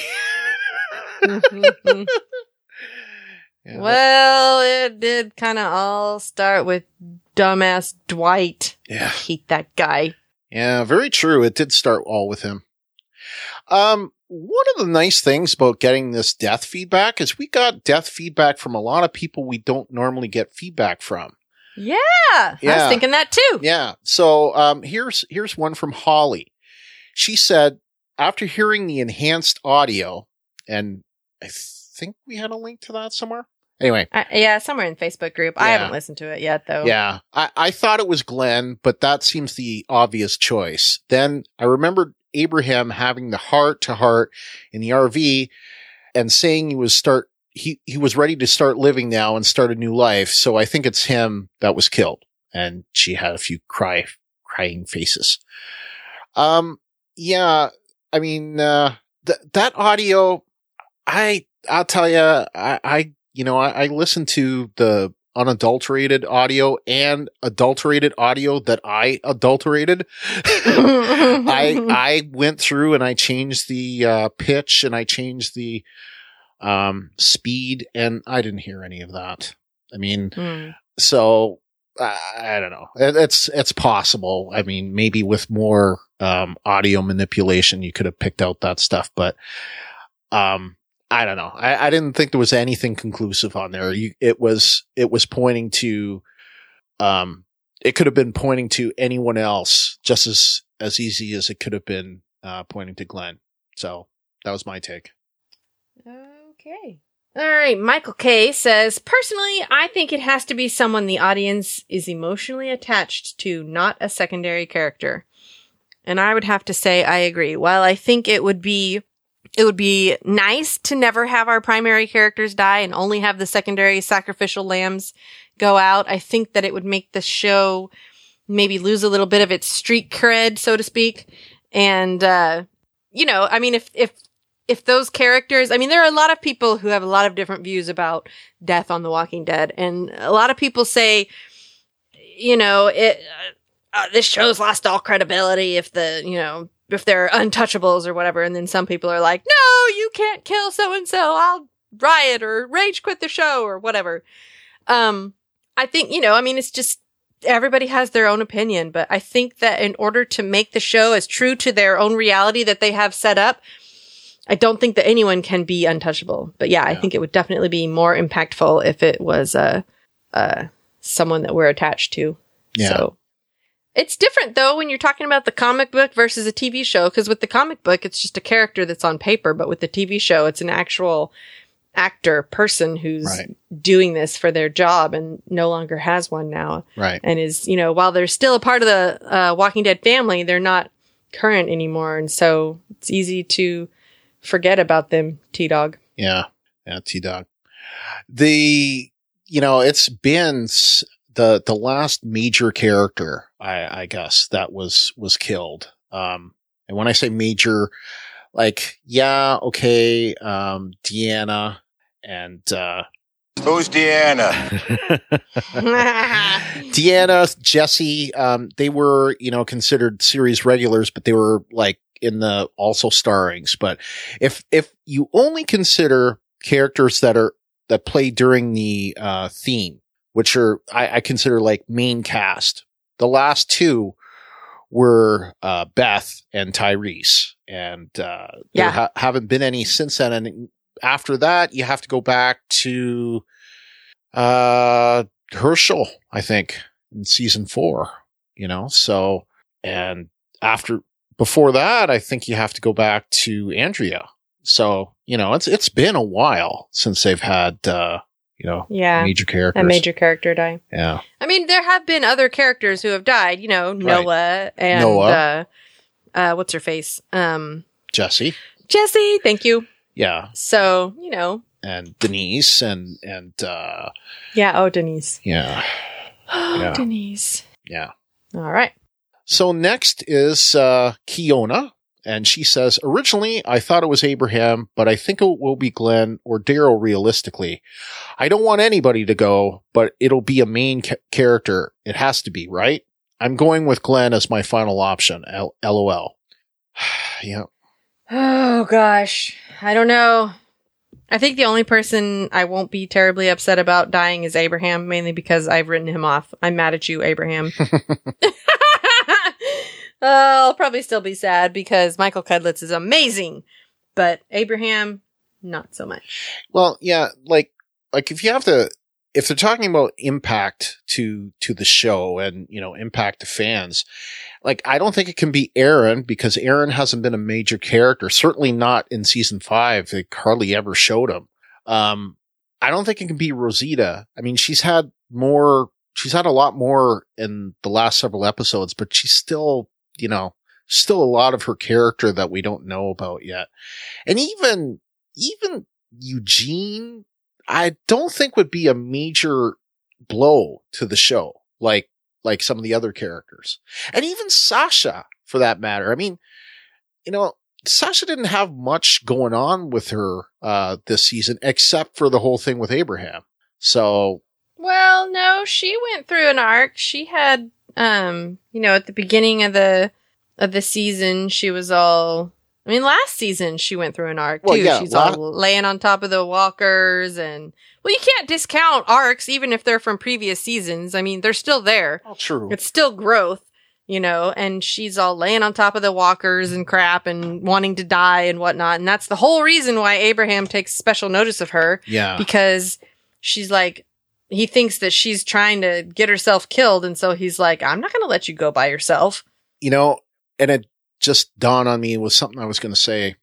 Speaker 1: Yeah, well, it did kind of all start with dumbass Dwight.
Speaker 3: Yeah.
Speaker 1: I hate that guy.
Speaker 3: Yeah, very true. It did start all with him. One of the nice things about getting this death feedback is we got death feedback from a lot of people we don't normally get feedback from.
Speaker 1: Yeah. I was thinking that too.
Speaker 3: Yeah. So, here's one from Holly. She said, after hearing the enhanced audio, and I think we had a link to that somewhere. Anyway.
Speaker 1: Yeah, somewhere in the Facebook group. Yeah. I haven't listened to it yet, though.
Speaker 3: Yeah. I thought it was Glenn, but that seems the obvious choice. Then I remembered Abraham having the heart-to-heart in the RV and saying he was ready to start living now and start a new life. So I think it's him that was killed. And she had a few crying faces. Yeah. I mean, that audio, I'll tell you, I listened to the unadulterated audio and adulterated audio that I adulterated. I went through and I changed the pitch and I changed the speed, and I didn't hear any of that. I mean, so I don't know. It's possible. I mean, maybe with more audio manipulation, you could have picked out that stuff, but I don't know. I didn't think there was anything conclusive on there. It was pointing to, it could have been pointing to anyone else just as easy as it could have been, pointing to Glenn. So that was my take.
Speaker 1: Okay. All right. Michael K says, personally, I think it has to be someone the audience is emotionally attached to, not a secondary character. And I would have to say I agree. While I think it would be nice to never have our primary characters die and only have the secondary sacrificial lambs go out, I think that it would make the show maybe lose a little bit of its street cred, so to speak. And, I mean, if those characters, I mean, there are a lot of people who have a lot of different views about death on The Walking Dead. And a lot of people say, this show's lost all credibility if they're untouchables or whatever. And then some people are like, no, you can't kill so-and-so. I'll riot or rage quit the show or whatever. I think, it's just everybody has their own opinion, but I think that in order to make the show as true to their own reality that they have set up, I don't think that anyone can be untouchable. But yeah, I think it would definitely be more impactful if it was someone that we're attached to.
Speaker 3: Yeah.
Speaker 1: So it's different though when you're talking about the comic book versus a TV show, because with the comic book, it's just a character that's on paper, but with the TV show, it's an actual person who's doing this for their job and no longer has one now.
Speaker 3: Right.
Speaker 1: And is, while they're still a part of the Walking Dead family, they're not current anymore. And so it's easy to forget about them, T-Dog.
Speaker 3: Yeah. Yeah, T-Dog. It's been the last major character, I guess, that was killed. And when I say major, Deanna and,
Speaker 4: who's Deanna?
Speaker 3: Deanna, Jesse, they were, considered series regulars, but they were in the also starrings. But if you only consider characters that play during the, theme, which are, I consider main cast, the last two were, Beth and Tyrese. And, there haven't been any since then. And after that, you have to go back to, Herschel, I think, in season 4, so, and before that, I think you have to go back to Andrea. So, it's been a while since they've had, major characters.
Speaker 1: A major character die.
Speaker 3: Yeah.
Speaker 1: I mean, there have been other characters who have died, Noah and, what's her face?
Speaker 3: Jesse,
Speaker 1: thank you.
Speaker 3: Yeah.
Speaker 1: So,
Speaker 3: and Denise and
Speaker 1: Denise.
Speaker 3: Yeah.
Speaker 1: Yeah. Denise.
Speaker 3: Yeah.
Speaker 1: All right.
Speaker 3: So next is Kiona, and she says, originally I thought it was Abraham, but I think it will be Glenn or Daryl realistically. I don't want anybody to go, but it'll be a main character. It has to be, right? I'm going with Glenn as my final option. LOL. Yeah.
Speaker 1: Oh gosh. I don't know. I think the only person I won't be terribly upset about dying is Abraham, mainly because I've written him off. I'm mad at you, Abraham. I'll probably still be sad because Michael Cudlitz is amazing, but Abraham, not so much.
Speaker 3: Well, yeah, if they're talking about impact to the show and, impact to fans, I don't think it can be Aaron because Aaron hasn't been a major character, certainly not in season 5. They hardly ever showed him. I don't think it can be Rosita. I mean, she's had a lot more in the last several episodes, but she's still, still a lot of her character that we don't know about yet. And even Eugene, I don't think would be a major blow to the show, like some of the other characters. And even Sasha, for that matter. I mean, Sasha didn't have much going on with her, this season, except for the whole thing with Abraham. So.
Speaker 1: Well, no, she went through an arc. She had, at the beginning of the season, she was all, last season she went through an arc too. Yeah, she's all laying on top of the walkers and, well, you can't discount arcs even if they're from previous seasons. They're still there.
Speaker 3: Oh, true.
Speaker 1: It's still growth, and she's all laying on top of the walkers and crap and wanting to die and whatnot. And that's the whole reason why Abraham takes special notice of her.
Speaker 3: Yeah.
Speaker 1: Because she's like, he thinks that she's trying to get herself killed. And so he's like, I'm not going to let you go by yourself.
Speaker 3: And it just dawned on me, it was something I was going to say.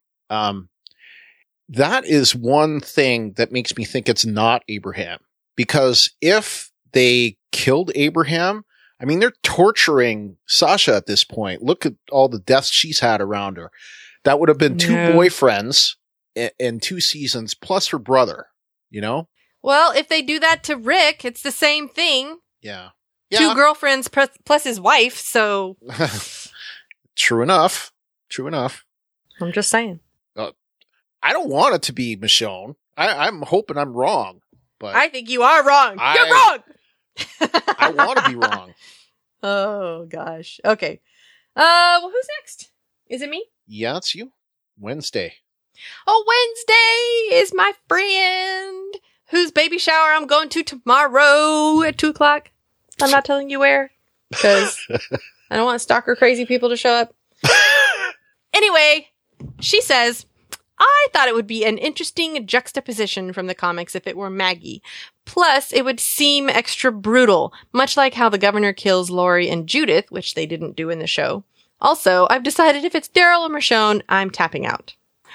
Speaker 3: That is one thing that makes me think it's not Abraham. Because if they killed Abraham, I mean, they're torturing Sasha at this point. Look at all the deaths she's had around her. That would have been 2 boyfriends in 2 seasons, plus her brother,
Speaker 1: Well, if they do that to Rick, it's the same thing.
Speaker 3: Yeah.
Speaker 1: 2 girlfriends plus his wife, so.
Speaker 3: True enough.
Speaker 1: I'm just saying.
Speaker 3: I don't want it to be Michonne. I'm hoping I'm wrong. But
Speaker 1: I think you are wrong. You're wrong!
Speaker 3: I want to be wrong.
Speaker 1: Oh, gosh. Okay. Well, who's next? Is it me?
Speaker 3: Yeah, it's you. Wednesday.
Speaker 1: Oh, Wednesday is my friend whose baby shower I'm going to tomorrow at 2:00. I'm not telling you where because I don't want stalker crazy people to show up. Anyway, she says, I thought it would be an interesting juxtaposition from the comics if it were Maggie. Plus, it would seem extra brutal, much like how the governor kills Lori and Judith, which they didn't do in the show. Also, I've decided if it's Daryl or Michonne, I'm tapping out.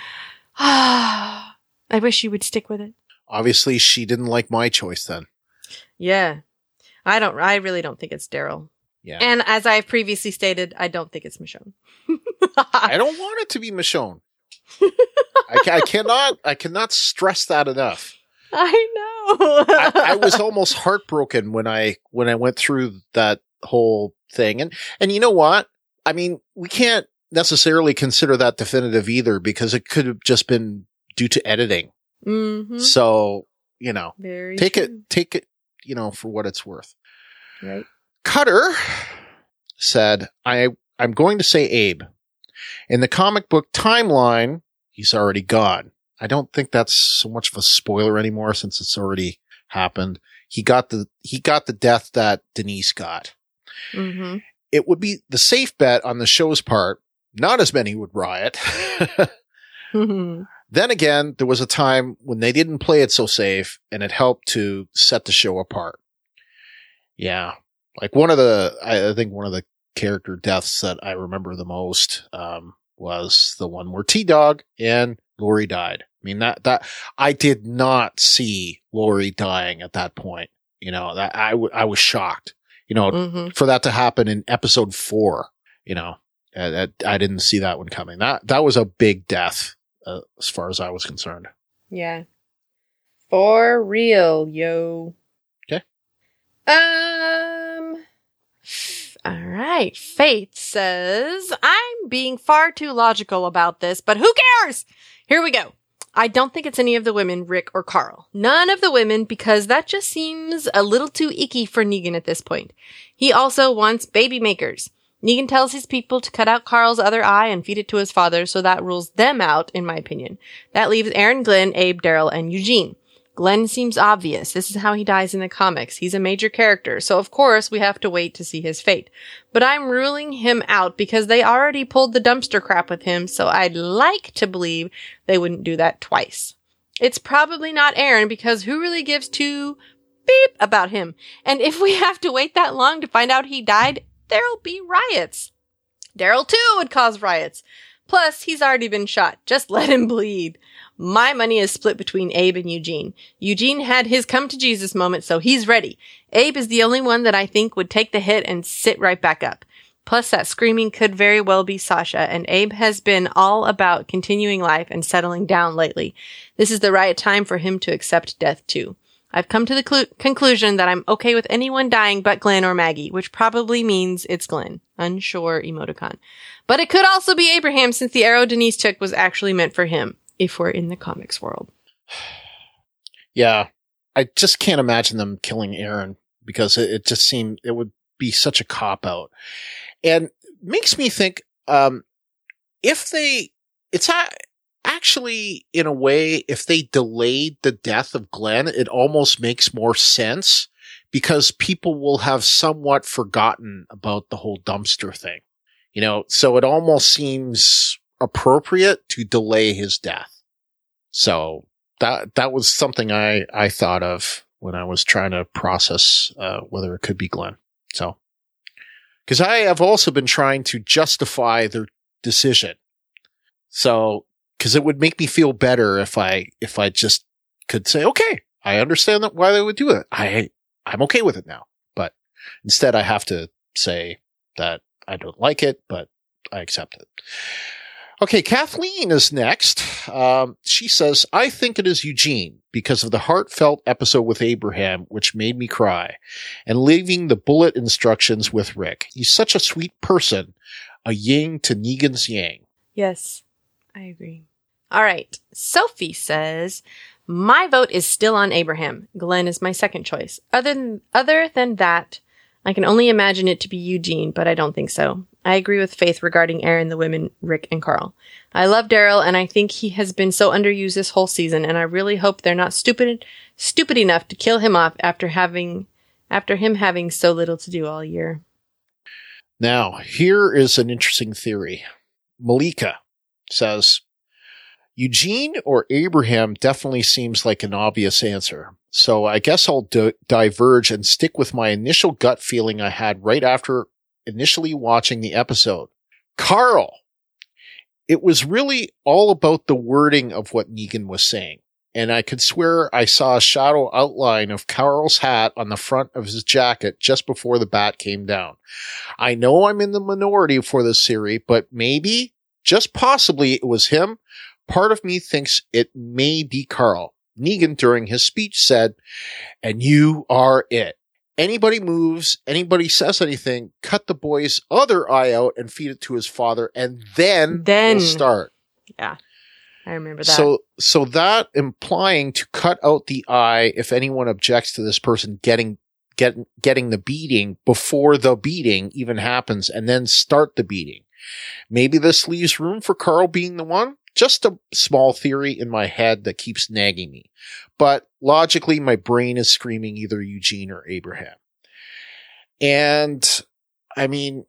Speaker 1: I wish you would stick with it.
Speaker 3: Obviously, she didn't like my choice then.
Speaker 1: Yeah. I really don't think it's Daryl.
Speaker 3: Yeah.
Speaker 1: And as I've previously stated, I don't think it's Michonne.
Speaker 3: I don't want it to be Michonne. I cannot stress that enough.
Speaker 1: I know.
Speaker 3: I was almost heartbroken when I went through that whole thing. And you know what? I mean, we can't necessarily consider that definitive either because it could have just been due to editing.
Speaker 1: Mm-hmm.
Speaker 3: So,
Speaker 1: Very
Speaker 3: take
Speaker 1: true.
Speaker 3: it, for what it's worth.
Speaker 1: Right.
Speaker 3: Cutter said, I'm going to say Abe. In the comic book timeline, he's already gone. I don't think that's so much of a spoiler anymore since it's already happened. He got the death that Denise got.
Speaker 1: Mm-hmm.
Speaker 3: It would be the safe bet on the show's part. Not as many would riot.
Speaker 1: Mm-hmm.
Speaker 3: Then again, there was a time when they didn't play it so safe and it helped to set the show apart. Yeah. Like I think one of the character deaths that I remember the most, was the one where T-Dog and Lori died. I mean, that I did not see Lori dying at that point. That I was shocked,
Speaker 1: Mm-hmm.
Speaker 3: for that to happen in episode 4, I didn't see that one coming. That was a big death, as far as I was concerned.
Speaker 1: Yeah. For real, yo.
Speaker 3: Okay.
Speaker 1: All right. Faith says, I'm being far too logical about this, but who cares? Here we go. I don't think it's any of the women, Rick or Carl. None of the women, because that just seems a little too icky for Negan at this point. He also wants baby makers. Negan tells his people to cut out Carl's other eye and feed it to his father, so that rules them out, in my opinion. That leaves Aaron, Glenn, Abe, Daryl, and Eugene. Glenn seems obvious. This is how he dies in the comics. He's a major character, so of course we have to wait to see his fate. But I'm ruling him out because they already pulled the dumpster crap with him, so I'd like to believe they wouldn't do that twice. It's probably not Aaron because who really gives two beep about him? And if we have to wait that long to find out he died, there'll be riots. Daryl too would cause riots. Plus, he's already been shot. Just let him bleed. My money is split between Abe and Eugene. Eugene had his come to Jesus moment, so he's ready. Abe is the only one that I think would take the hit and sit right back up. Plus, that screaming could very well be Sasha, and Abe has been all about continuing life and settling down lately. This is the right time for him to accept death too. I've come to the conclusion that I'm okay with anyone dying but Glenn or Maggie, which probably means it's Glenn. Unsure emoticon. But it could also be Abraham since the arrow Denise took was actually meant for him, if we're in the comics world.
Speaker 3: Yeah. I just can't imagine them killing Aaron because it just seemed it would be such a cop-out. And makes me think, actually, in a way, if they delayed the death of Glenn, it almost makes more sense because people will have somewhat forgotten about the whole dumpster thing. You know, so it almost seems appropriate to delay his death. So that was something I thought of when I was trying to process whether it could be Glenn. So, because I have also been trying to justify their decision. So, because it would make me feel better if I just could say, okay, I understand why they would do it. I'm okay with it now. But instead, I have to say that I don't like it, but I accept it. Okay, Kathleen is next. She says, I think it is Eugene because of the heartfelt episode with Abraham, which made me cry, and leaving the bullet instructions with Rick. He's such a sweet person, a yin to Negan's yang.
Speaker 1: Yes, I agree. All right. Sophie says, my vote is still on Abraham. Glenn is my second choice. Other than that, I can only imagine it to be Eugene, but I don't think so. I agree with Faith regarding Aaron, the women, Rick, and Carl. I love Daryl, and I think he has been so underused this whole season, and I really hope they're not stupid enough to kill him off after him having so little to do all year.
Speaker 3: Now, here is an interesting theory. Malika says, Eugene or Abraham definitely seems like an obvious answer. So I guess I'll diverge and stick with my initial gut feeling I had right after initially watching the episode. Carl. It was really all about the wording of what Negan was saying. And I could swear I saw a shadow outline of Carl's hat on the front of his jacket just before the bat came down. I know I'm in the minority for this theory, but maybe, just possibly, it was him. Part of me thinks it may be Carl. Negan, during his speech, said, and you are it. Anybody moves, anybody says anything, cut the boy's other eye out and feed it to his father, and then we'll start.
Speaker 1: Yeah, I remember that.
Speaker 3: So that implying to cut out the eye if anyone objects to this person getting the beating before the beating even happens, and then start the beating. Maybe this leaves room for Carl being the one. Just a small theory in my head that keeps nagging me. But logically, my brain is screaming either Eugene or Abraham. And, I mean,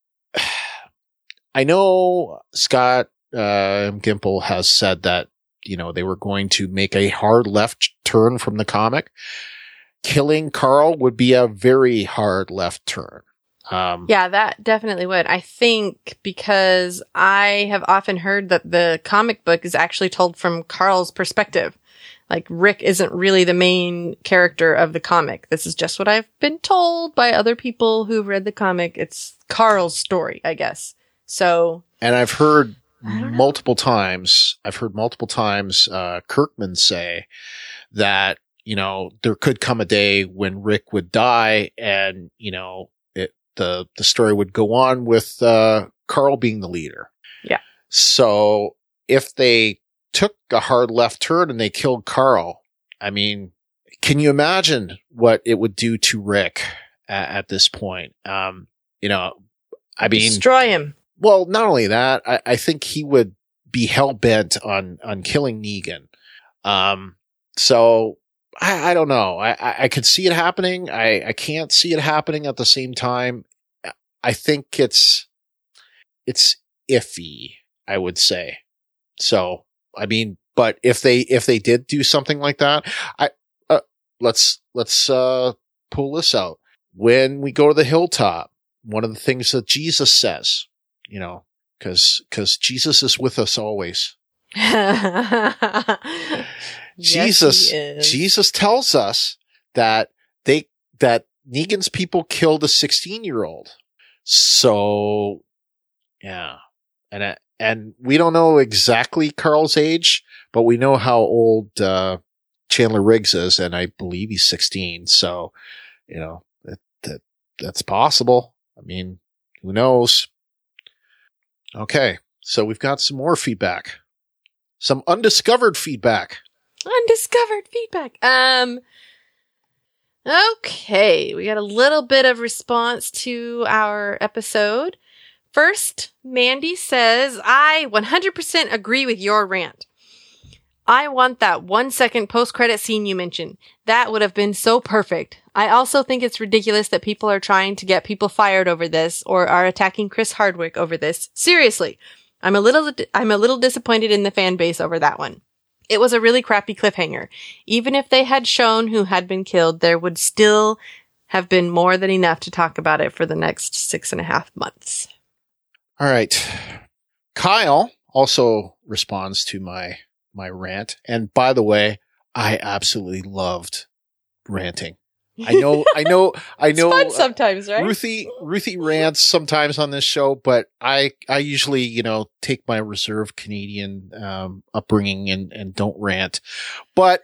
Speaker 3: I know Scott Gimple has said that, you know, they were going to make a hard left turn from the comic. Killing Carl would be a very hard left turn.
Speaker 1: Yeah, that definitely would. I think because I have often heard that the comic book is actually told from Carl's perspective. Like, Rick isn't really the main character of the comic. This is just what I've been told by other people who've read the comic. It's Carl's story, I guess. So.
Speaker 3: And I've heard multiple times Kirkman say that, you know, there could come a day when Rick would die and, you know, the story would go on with Carl being the leader.
Speaker 1: Yeah.
Speaker 3: So if they took a hard left turn and they killed Carl, I mean, can you imagine what it would do to Rick at this point? You know, I mean,
Speaker 1: destroy him.
Speaker 3: Well, not only that, I think he would be hell bent on killing Negan. So I don't know. I could see it happening. I can't see it happening at the same time. I think it's iffy, I would say. So, I mean, but if they did do something like that, let's pull this out. When we go to the hilltop, one of the things that Jesus says, you know, cause Jesus is with us always. Jesus tells us that Negan's people killed a 16-year-old. So, yeah. And we don't know exactly Carl's age, but we know how old, Chandler Riggs is, and I believe he's 16. So, you know, that's possible. I mean, who knows? Okay. So we've got some more feedback. Some undiscovered feedback.
Speaker 1: Okay, we got a little bit of response to our episode. First, Mandy says, I 100% agree with your rant. I want that 1 second post-credit scene you mentioned. That would have been so perfect. I also think it's ridiculous that people are trying to get people fired over this or are attacking Chris Hardwick over this. Seriously. I'm a little disappointed in the fan base over that one. It was a really crappy cliffhanger. Even if they had shown who had been killed, there would still have been more than enough to talk about it for the next 6.5 months.
Speaker 3: All right. Kyle also responds to my rant. And by the way, I absolutely loved ranting. I know.
Speaker 1: It's fun sometimes, right?
Speaker 3: Ruthie rants sometimes on this show, but I usually, take my reserved Canadian, upbringing and don't rant. But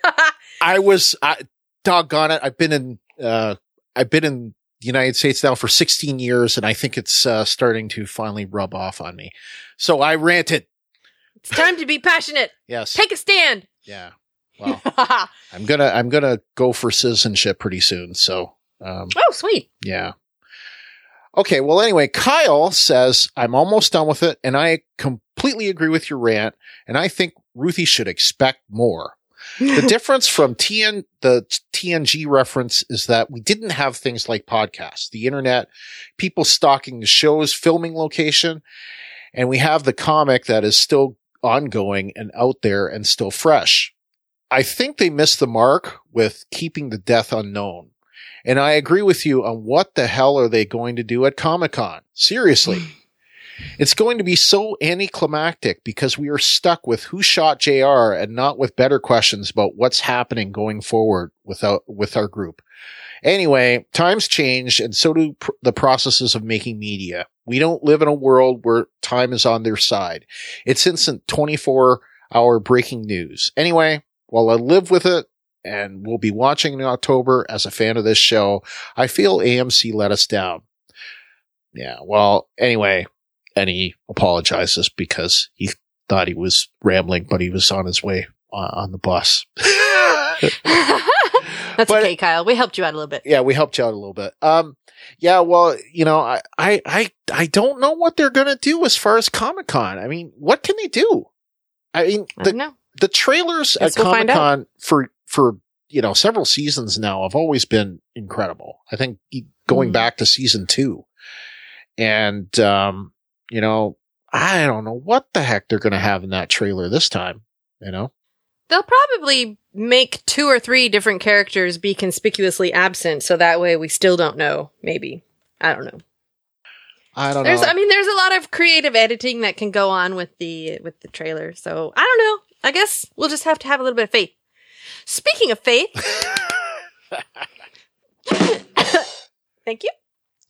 Speaker 3: doggone it. I've been in the United States now for 16 years, and I think it's, starting to finally rub off on me. So I ranted.
Speaker 1: It's time to be passionate.
Speaker 3: Yes.
Speaker 1: Take a stand.
Speaker 3: Yeah. Well, I'm gonna go for citizenship pretty soon. So,
Speaker 1: oh, sweet.
Speaker 3: Yeah. Okay. Well, anyway, Kyle says, I'm almost done with it, and I completely agree with your rant, and I think Ruthie should expect more. The difference from the TNG reference is that we didn't have things like podcasts, the internet, people stalking the show's filming location, and we have the comic that is still ongoing and out there and still fresh. I think they missed the mark with keeping the death unknown. And I agree with you on what the hell are they going to do at Comic-Con? Seriously. It's going to be so anticlimactic because we are stuck with who shot JR and not with better questions about what's happening going forward with our group. Anyway, times change and so do the processes of making media. We don't live in a world where time is on their side. It's instant 24-hour breaking news. Anyway, while I live with it and will be watching in October as a fan of this show, I feel AMC let us down. Yeah, well, anyway, and he apologizes because he thought he was rambling, but he was on his way on the bus.
Speaker 1: That's okay, Kyle. We helped you out a little bit.
Speaker 3: Yeah, we helped you out a little bit. Yeah, well, I don't know what they're going to do as far as Comic-Con. I mean, what can they do? I mean,
Speaker 1: I don't know.
Speaker 3: The trailers at Comic-Con for several seasons now have always been incredible. I think going back to season 2. And, I don't know what the heck they're going to have in that trailer this time, They'll
Speaker 1: probably make 2 or 3 different characters be conspicuously absent, so that way we still don't know, maybe. I don't know. There's a lot of creative editing that can go on with the trailer, so I don't know. I guess we'll just have to have a little bit of faith. Speaking of faith, thank you.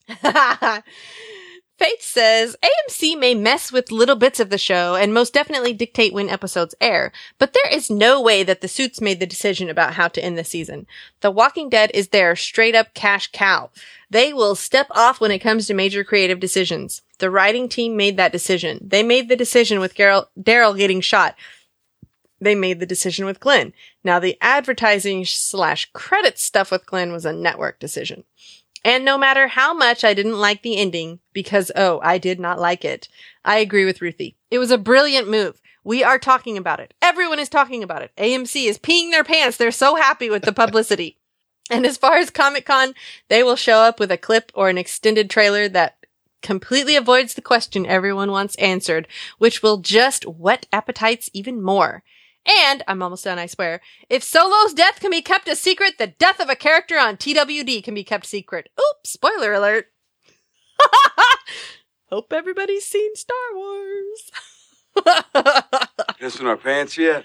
Speaker 1: Faith says, AMC may mess with little bits of the show and most definitely dictate when episodes air, but there is no way that the Suits made the decision about how to end the season. The Walking Dead is their straight up cash cow. They will step off when it comes to major creative decisions. The writing team made that decision. They made the decision with Daryl getting shot. They made the decision with Glenn. Now the advertising / credit stuff with Glenn was a network decision. And no matter how much I didn't like the ending, because, I did not like it, I agree with Ruthie. It was a brilliant move. We are talking about it. Everyone is talking about it. AMC is peeing their pants. They're so happy with the publicity. And as far as Comic-Con, they will show up with a clip or an extended trailer that completely avoids the question everyone wants answered, which will just whet appetites even more. And, I'm almost done, I swear, if Solo's death can be kept a secret, the death of a character on TWD can be kept secret. Oops, spoiler alert. Hope everybody's seen Star Wars.
Speaker 10: Pissing our pants yet?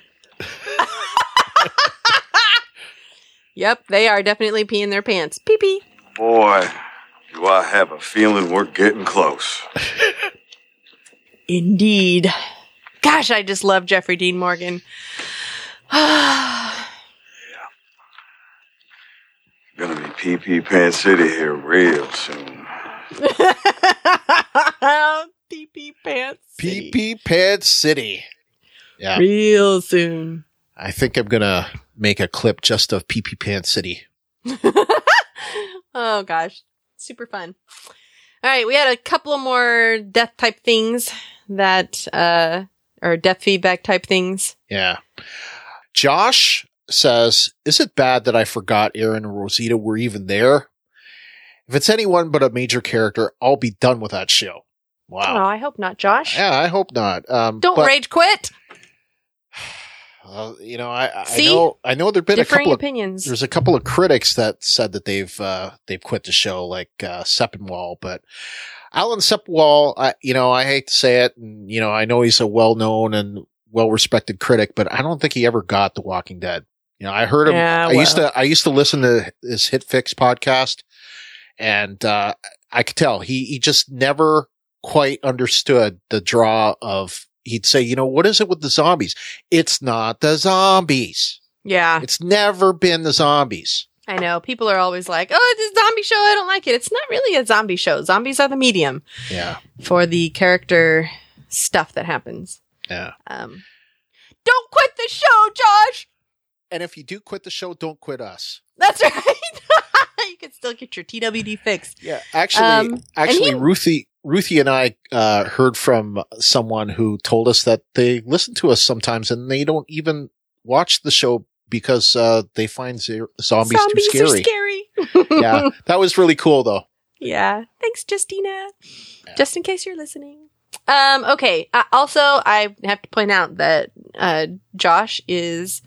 Speaker 1: Yep, they are definitely peeing their pants. Pee-pee.
Speaker 10: Boy, do I have a feeling we're getting close.
Speaker 1: Indeed. Gosh, I just love Jeffrey Dean Morgan.
Speaker 10: Yeah. Gonna be Pee-Pee Pants City here real soon.
Speaker 1: Pee-Pee Pants City.
Speaker 3: Pee-Pee Pants City. Yeah.
Speaker 1: Real soon.
Speaker 3: I think I'm gonna make a clip just of Pee-Pee Pants City.
Speaker 1: Oh, gosh. Super fun. All right, we had a couple of more death type things that... or death feedback type things.
Speaker 3: Yeah. Josh says, is it bad that I forgot Aaron and Rosita were even there? If it's anyone but a major character, I'll be done with that show. Wow.
Speaker 1: Oh, I hope not, Josh.
Speaker 3: Yeah, I hope not.
Speaker 1: Don't rage quit.
Speaker 3: You know, I know there've been
Speaker 1: differing
Speaker 3: a couple
Speaker 1: opinions.
Speaker 3: There's a couple of critics that said that they've quit the show, like Sepinwall, but Alan Sepinwall, I hate to say it, and I know he's a well-known and well-respected critic, but I don't think he ever got The Walking Dead. I heard him.
Speaker 1: Yeah,
Speaker 3: I used to listen to his Hit Fix podcast, and I could tell he just never quite understood the draw of. He'd say, what is it with the zombies? It's not the zombies.
Speaker 1: Yeah.
Speaker 3: It's never been the zombies.
Speaker 1: I know. People are always like, oh, it's a zombie show. I don't like it. It's not really a zombie show. Zombies are the medium.
Speaker 3: Yeah.
Speaker 1: For the character stuff that happens.
Speaker 3: Yeah.
Speaker 1: Don't quit the show, Josh!
Speaker 3: And if you do quit the show, don't quit us.
Speaker 1: That's right. You can still get your TWD fix.
Speaker 3: Yeah. Actually, Ruthie and I heard from someone who told us that they listen to us sometimes and they don't even watch the show because they find zombies too scary.
Speaker 1: Are scary.
Speaker 3: Yeah, that was really cool though.
Speaker 1: Yeah. Thanks, Justina. Yeah. Just in case you're listening. Okay. Also, I have to point out that Josh is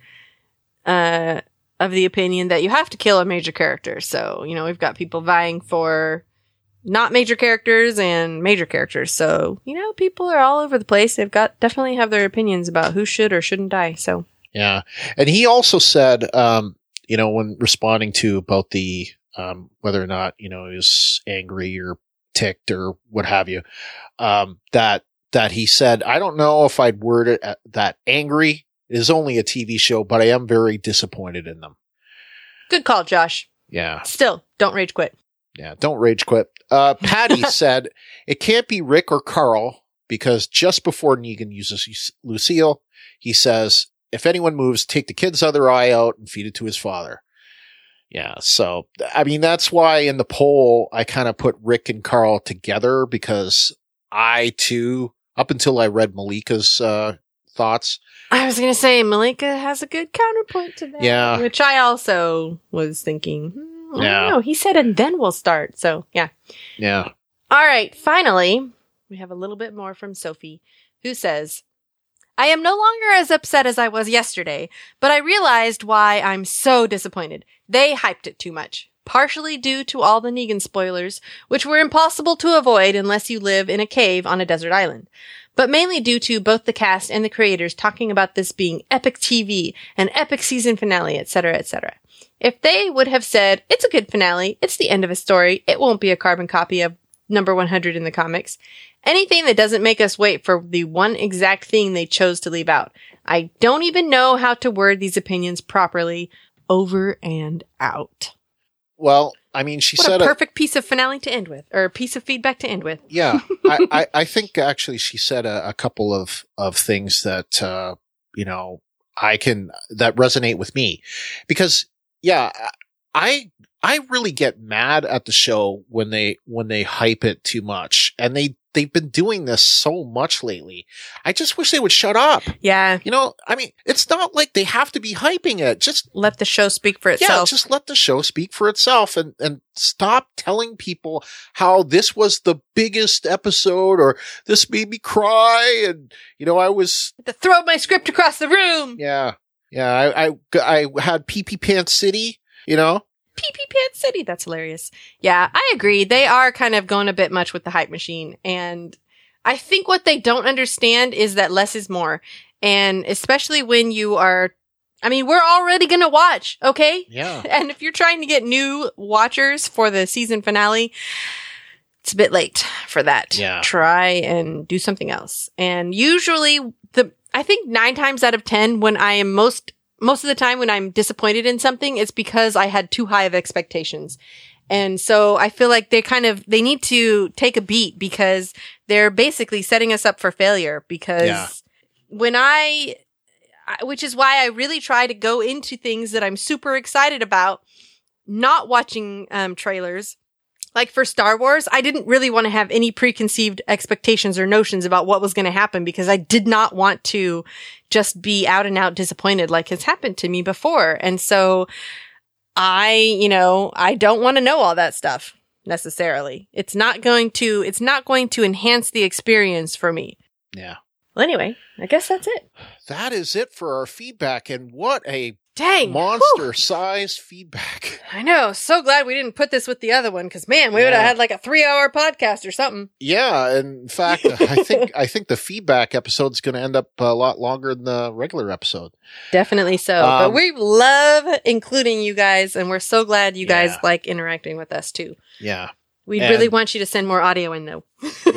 Speaker 1: of the opinion that you have to kill a major character. So, we've got people vying for not major characters and major characters. So, people are all over the place. They've definitely have their opinions about who should or shouldn't die. So,
Speaker 3: yeah. And he also said, when responding to about the, whether or not, he was angry or ticked or what have you, that he said, I don't know if I'd word it that angry. It is only a TV show, but I am very disappointed in them.
Speaker 1: Good call, Josh.
Speaker 3: Yeah.
Speaker 1: Still, don't rage quit.
Speaker 3: Yeah, don't rage quit. Patty said, it can't be Rick or Carl because just before Negan uses Lucille, he says, if anyone moves, take the kid's other eye out and feed it to his father. Yeah, so, that's why in the poll, I kind of put Rick and Carl together because I, too, up until I read Malika's thoughts.
Speaker 1: I was going to say, Malika has a good counterpoint to that.
Speaker 3: Yeah.
Speaker 1: Which I also was thinking, I don't know. He said, and then we'll start. So, yeah.
Speaker 3: Yeah.
Speaker 1: All right. Finally, we have a little bit more from Sophie, who says, I am no longer as upset as I was yesterday, but I realized why I'm so disappointed. They hyped it too much. Partially due to all the Negan spoilers, which were impossible to avoid unless you live in a cave on a desert island. But mainly due to both the cast and the creators talking about this being epic TV, an epic season finale, etc., etc. If they would have said, it's a good finale, it's the end of a story, it won't be a carbon copy of number 100 in the comics. Anything that doesn't make us wait for the one exact thing they chose to leave out. I don't even know how to word these opinions properly. Over and out.
Speaker 3: Well, she said
Speaker 1: a perfect piece of finale to end with, or a piece of feedback to end with.
Speaker 3: Yeah. I think actually she said a couple of things that, that resonate with me because, yeah, I really get mad at the show when they hype it too much, and they've been doing this so much lately. I just wish they would shut up.
Speaker 1: Yeah.
Speaker 3: It's not like they have to be hyping it. Just
Speaker 1: let the show speak for itself.
Speaker 3: Yeah, just let the show speak for itself and stop telling people how this was the biggest episode or this made me cry and, I was
Speaker 1: to throw my script across the room.
Speaker 3: Yeah. Yeah. I had Pee-Pee Pants City,
Speaker 1: Pee-Pee Pants City. That's hilarious. Yeah, I agree. They are kind of going a bit much with the hype machine. And I think what they don't understand is that less is more. And especially when you are, we're already going to watch, okay?
Speaker 3: Yeah.
Speaker 1: And if you're trying to get new watchers for the season finale, it's a bit late for that.
Speaker 3: Yeah.
Speaker 1: Try and do something else. And usually I think 9 times out of 10 when I am most of the time when I'm disappointed in something, it's because I had too high of expectations. And so I feel like they need to take a beat because they're basically setting us up for failure because which is why I really try to go into things that I'm super excited about, not watching trailers like for Star Wars, I didn't really want to have any preconceived expectations or notions about what was going to happen because I did not want to just be out and out disappointed like has happened to me before. And so I don't want to know all that stuff necessarily. It's not going to enhance the experience for me.
Speaker 3: Yeah.
Speaker 1: Well, anyway, I guess that's it.
Speaker 3: That is it for our feedback. And what a
Speaker 1: dang
Speaker 3: monster-sized feedback.
Speaker 1: I know. So glad we didn't put this with the other one because, man, we would have had like a 3-hour podcast or something.
Speaker 3: Yeah. And in fact, I think the feedback episode is going to end up a lot longer than the regular episode.
Speaker 1: Definitely so. But we love including you guys, and we're so glad you guys like interacting with us too.
Speaker 3: Yeah.
Speaker 1: We really want you to send more audio in, though.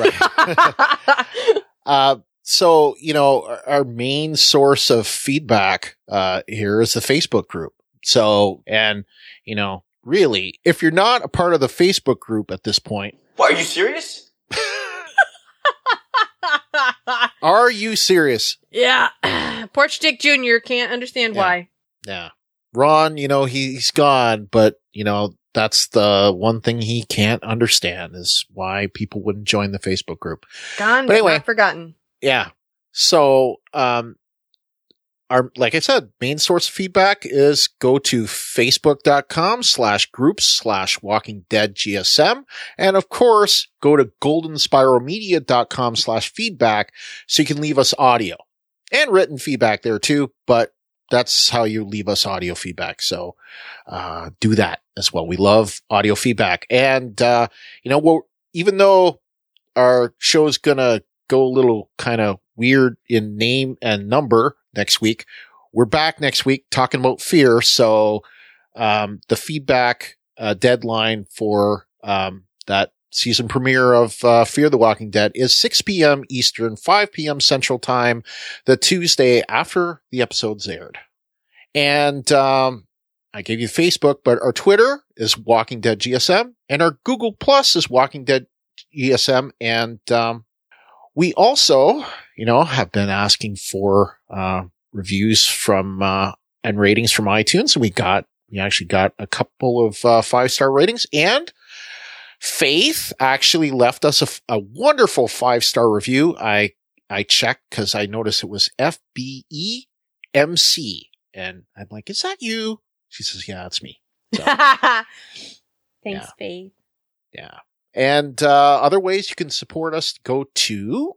Speaker 3: Right. So, our main source of feedback here is the Facebook group. So, and, really, if you're not a part of the Facebook group at this point.
Speaker 6: What, are you serious?
Speaker 3: Are you serious?
Speaker 1: Yeah. Porch Dick Jr. can't understand why.
Speaker 3: Yeah. Ron, he's gone, but, that's the one thing he can't understand is why people wouldn't join the Facebook group.
Speaker 1: Gone, but anyway, not forgotten.
Speaker 3: Yeah. So, like I said, main source of feedback is go to facebook.com/groups/WalkingDeadGSM. And of course, go to goldenspiralmedia.com/feedback so you can leave us audio and written feedback there too. But that's how you leave us audio feedback. So, do that as well. We love audio feedback. And, even though our show is going to go a little kind of weird in name and number next week, we're back next week talking about Fear. So, the feedback, deadline for, that season premiere of, Fear the Walking Dead is 6 p.m. Eastern, 5 p.m. Central Time, the Tuesday after the episode's aired. And, I gave you Facebook, but our Twitter is Walking Dead GSM and our Google Plus is Walking Dead GSM. And, we also, have been asking for, reviews from, and ratings from iTunes. And we actually got a couple of, 5-star ratings, and Faith actually left us a wonderful 5-star review. I checked because I noticed it was FBEMC, and I'm like, is that you? She says, yeah, it's me. So,
Speaker 1: Thanks, Faith.
Speaker 3: Yeah. And other ways you can support us, go to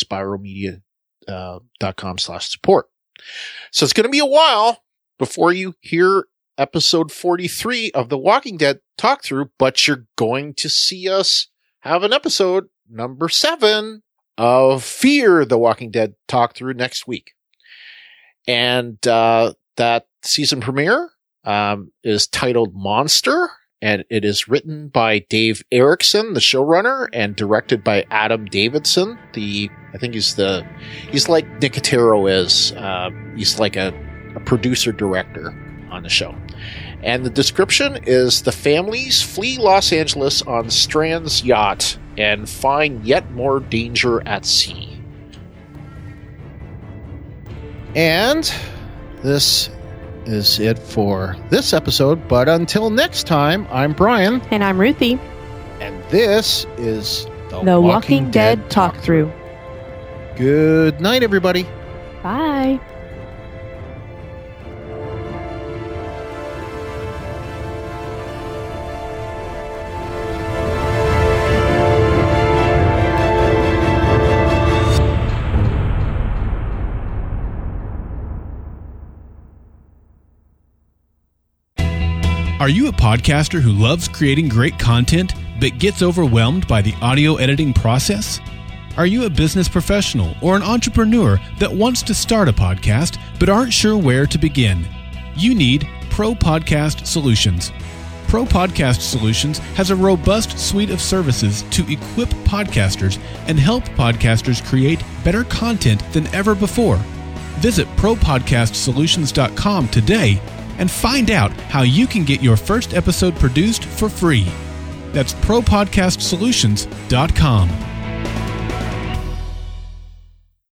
Speaker 3: goldenspiralmedia.com/support. So it's going to be a while before you hear episode 43 of The Walking Dead talk through, but you're going to see us have an episode number 7 of Fear the Walking Dead talk through next week. And that season premiere is titled Monster. And it is written by Dave Erickson, the showrunner, and directed by Adam Davidson. I think he's like Nicotero is. He's like a producer director on the show. And the description is: the families flee Los Angeles on Strand's yacht and find yet more danger at sea. And this is it for this episode, but until next time, I'm Brian.
Speaker 1: And I'm Ruthie.
Speaker 3: And this is
Speaker 1: The Walking Dead Talk Through.
Speaker 3: Good night, everybody.
Speaker 1: Bye.
Speaker 11: Are you a podcaster who loves creating great content but gets overwhelmed by the audio editing process? Are you a business professional or an entrepreneur that wants to start a podcast but aren't sure where to begin? You need Pro Podcast Solutions. Pro Podcast Solutions has a robust suite of services to equip podcasters and help podcasters create better content than ever before. Visit ProPodcastSolutions.com today and find out how you can get your first episode produced for free. That's ProPodcastSolutions.com.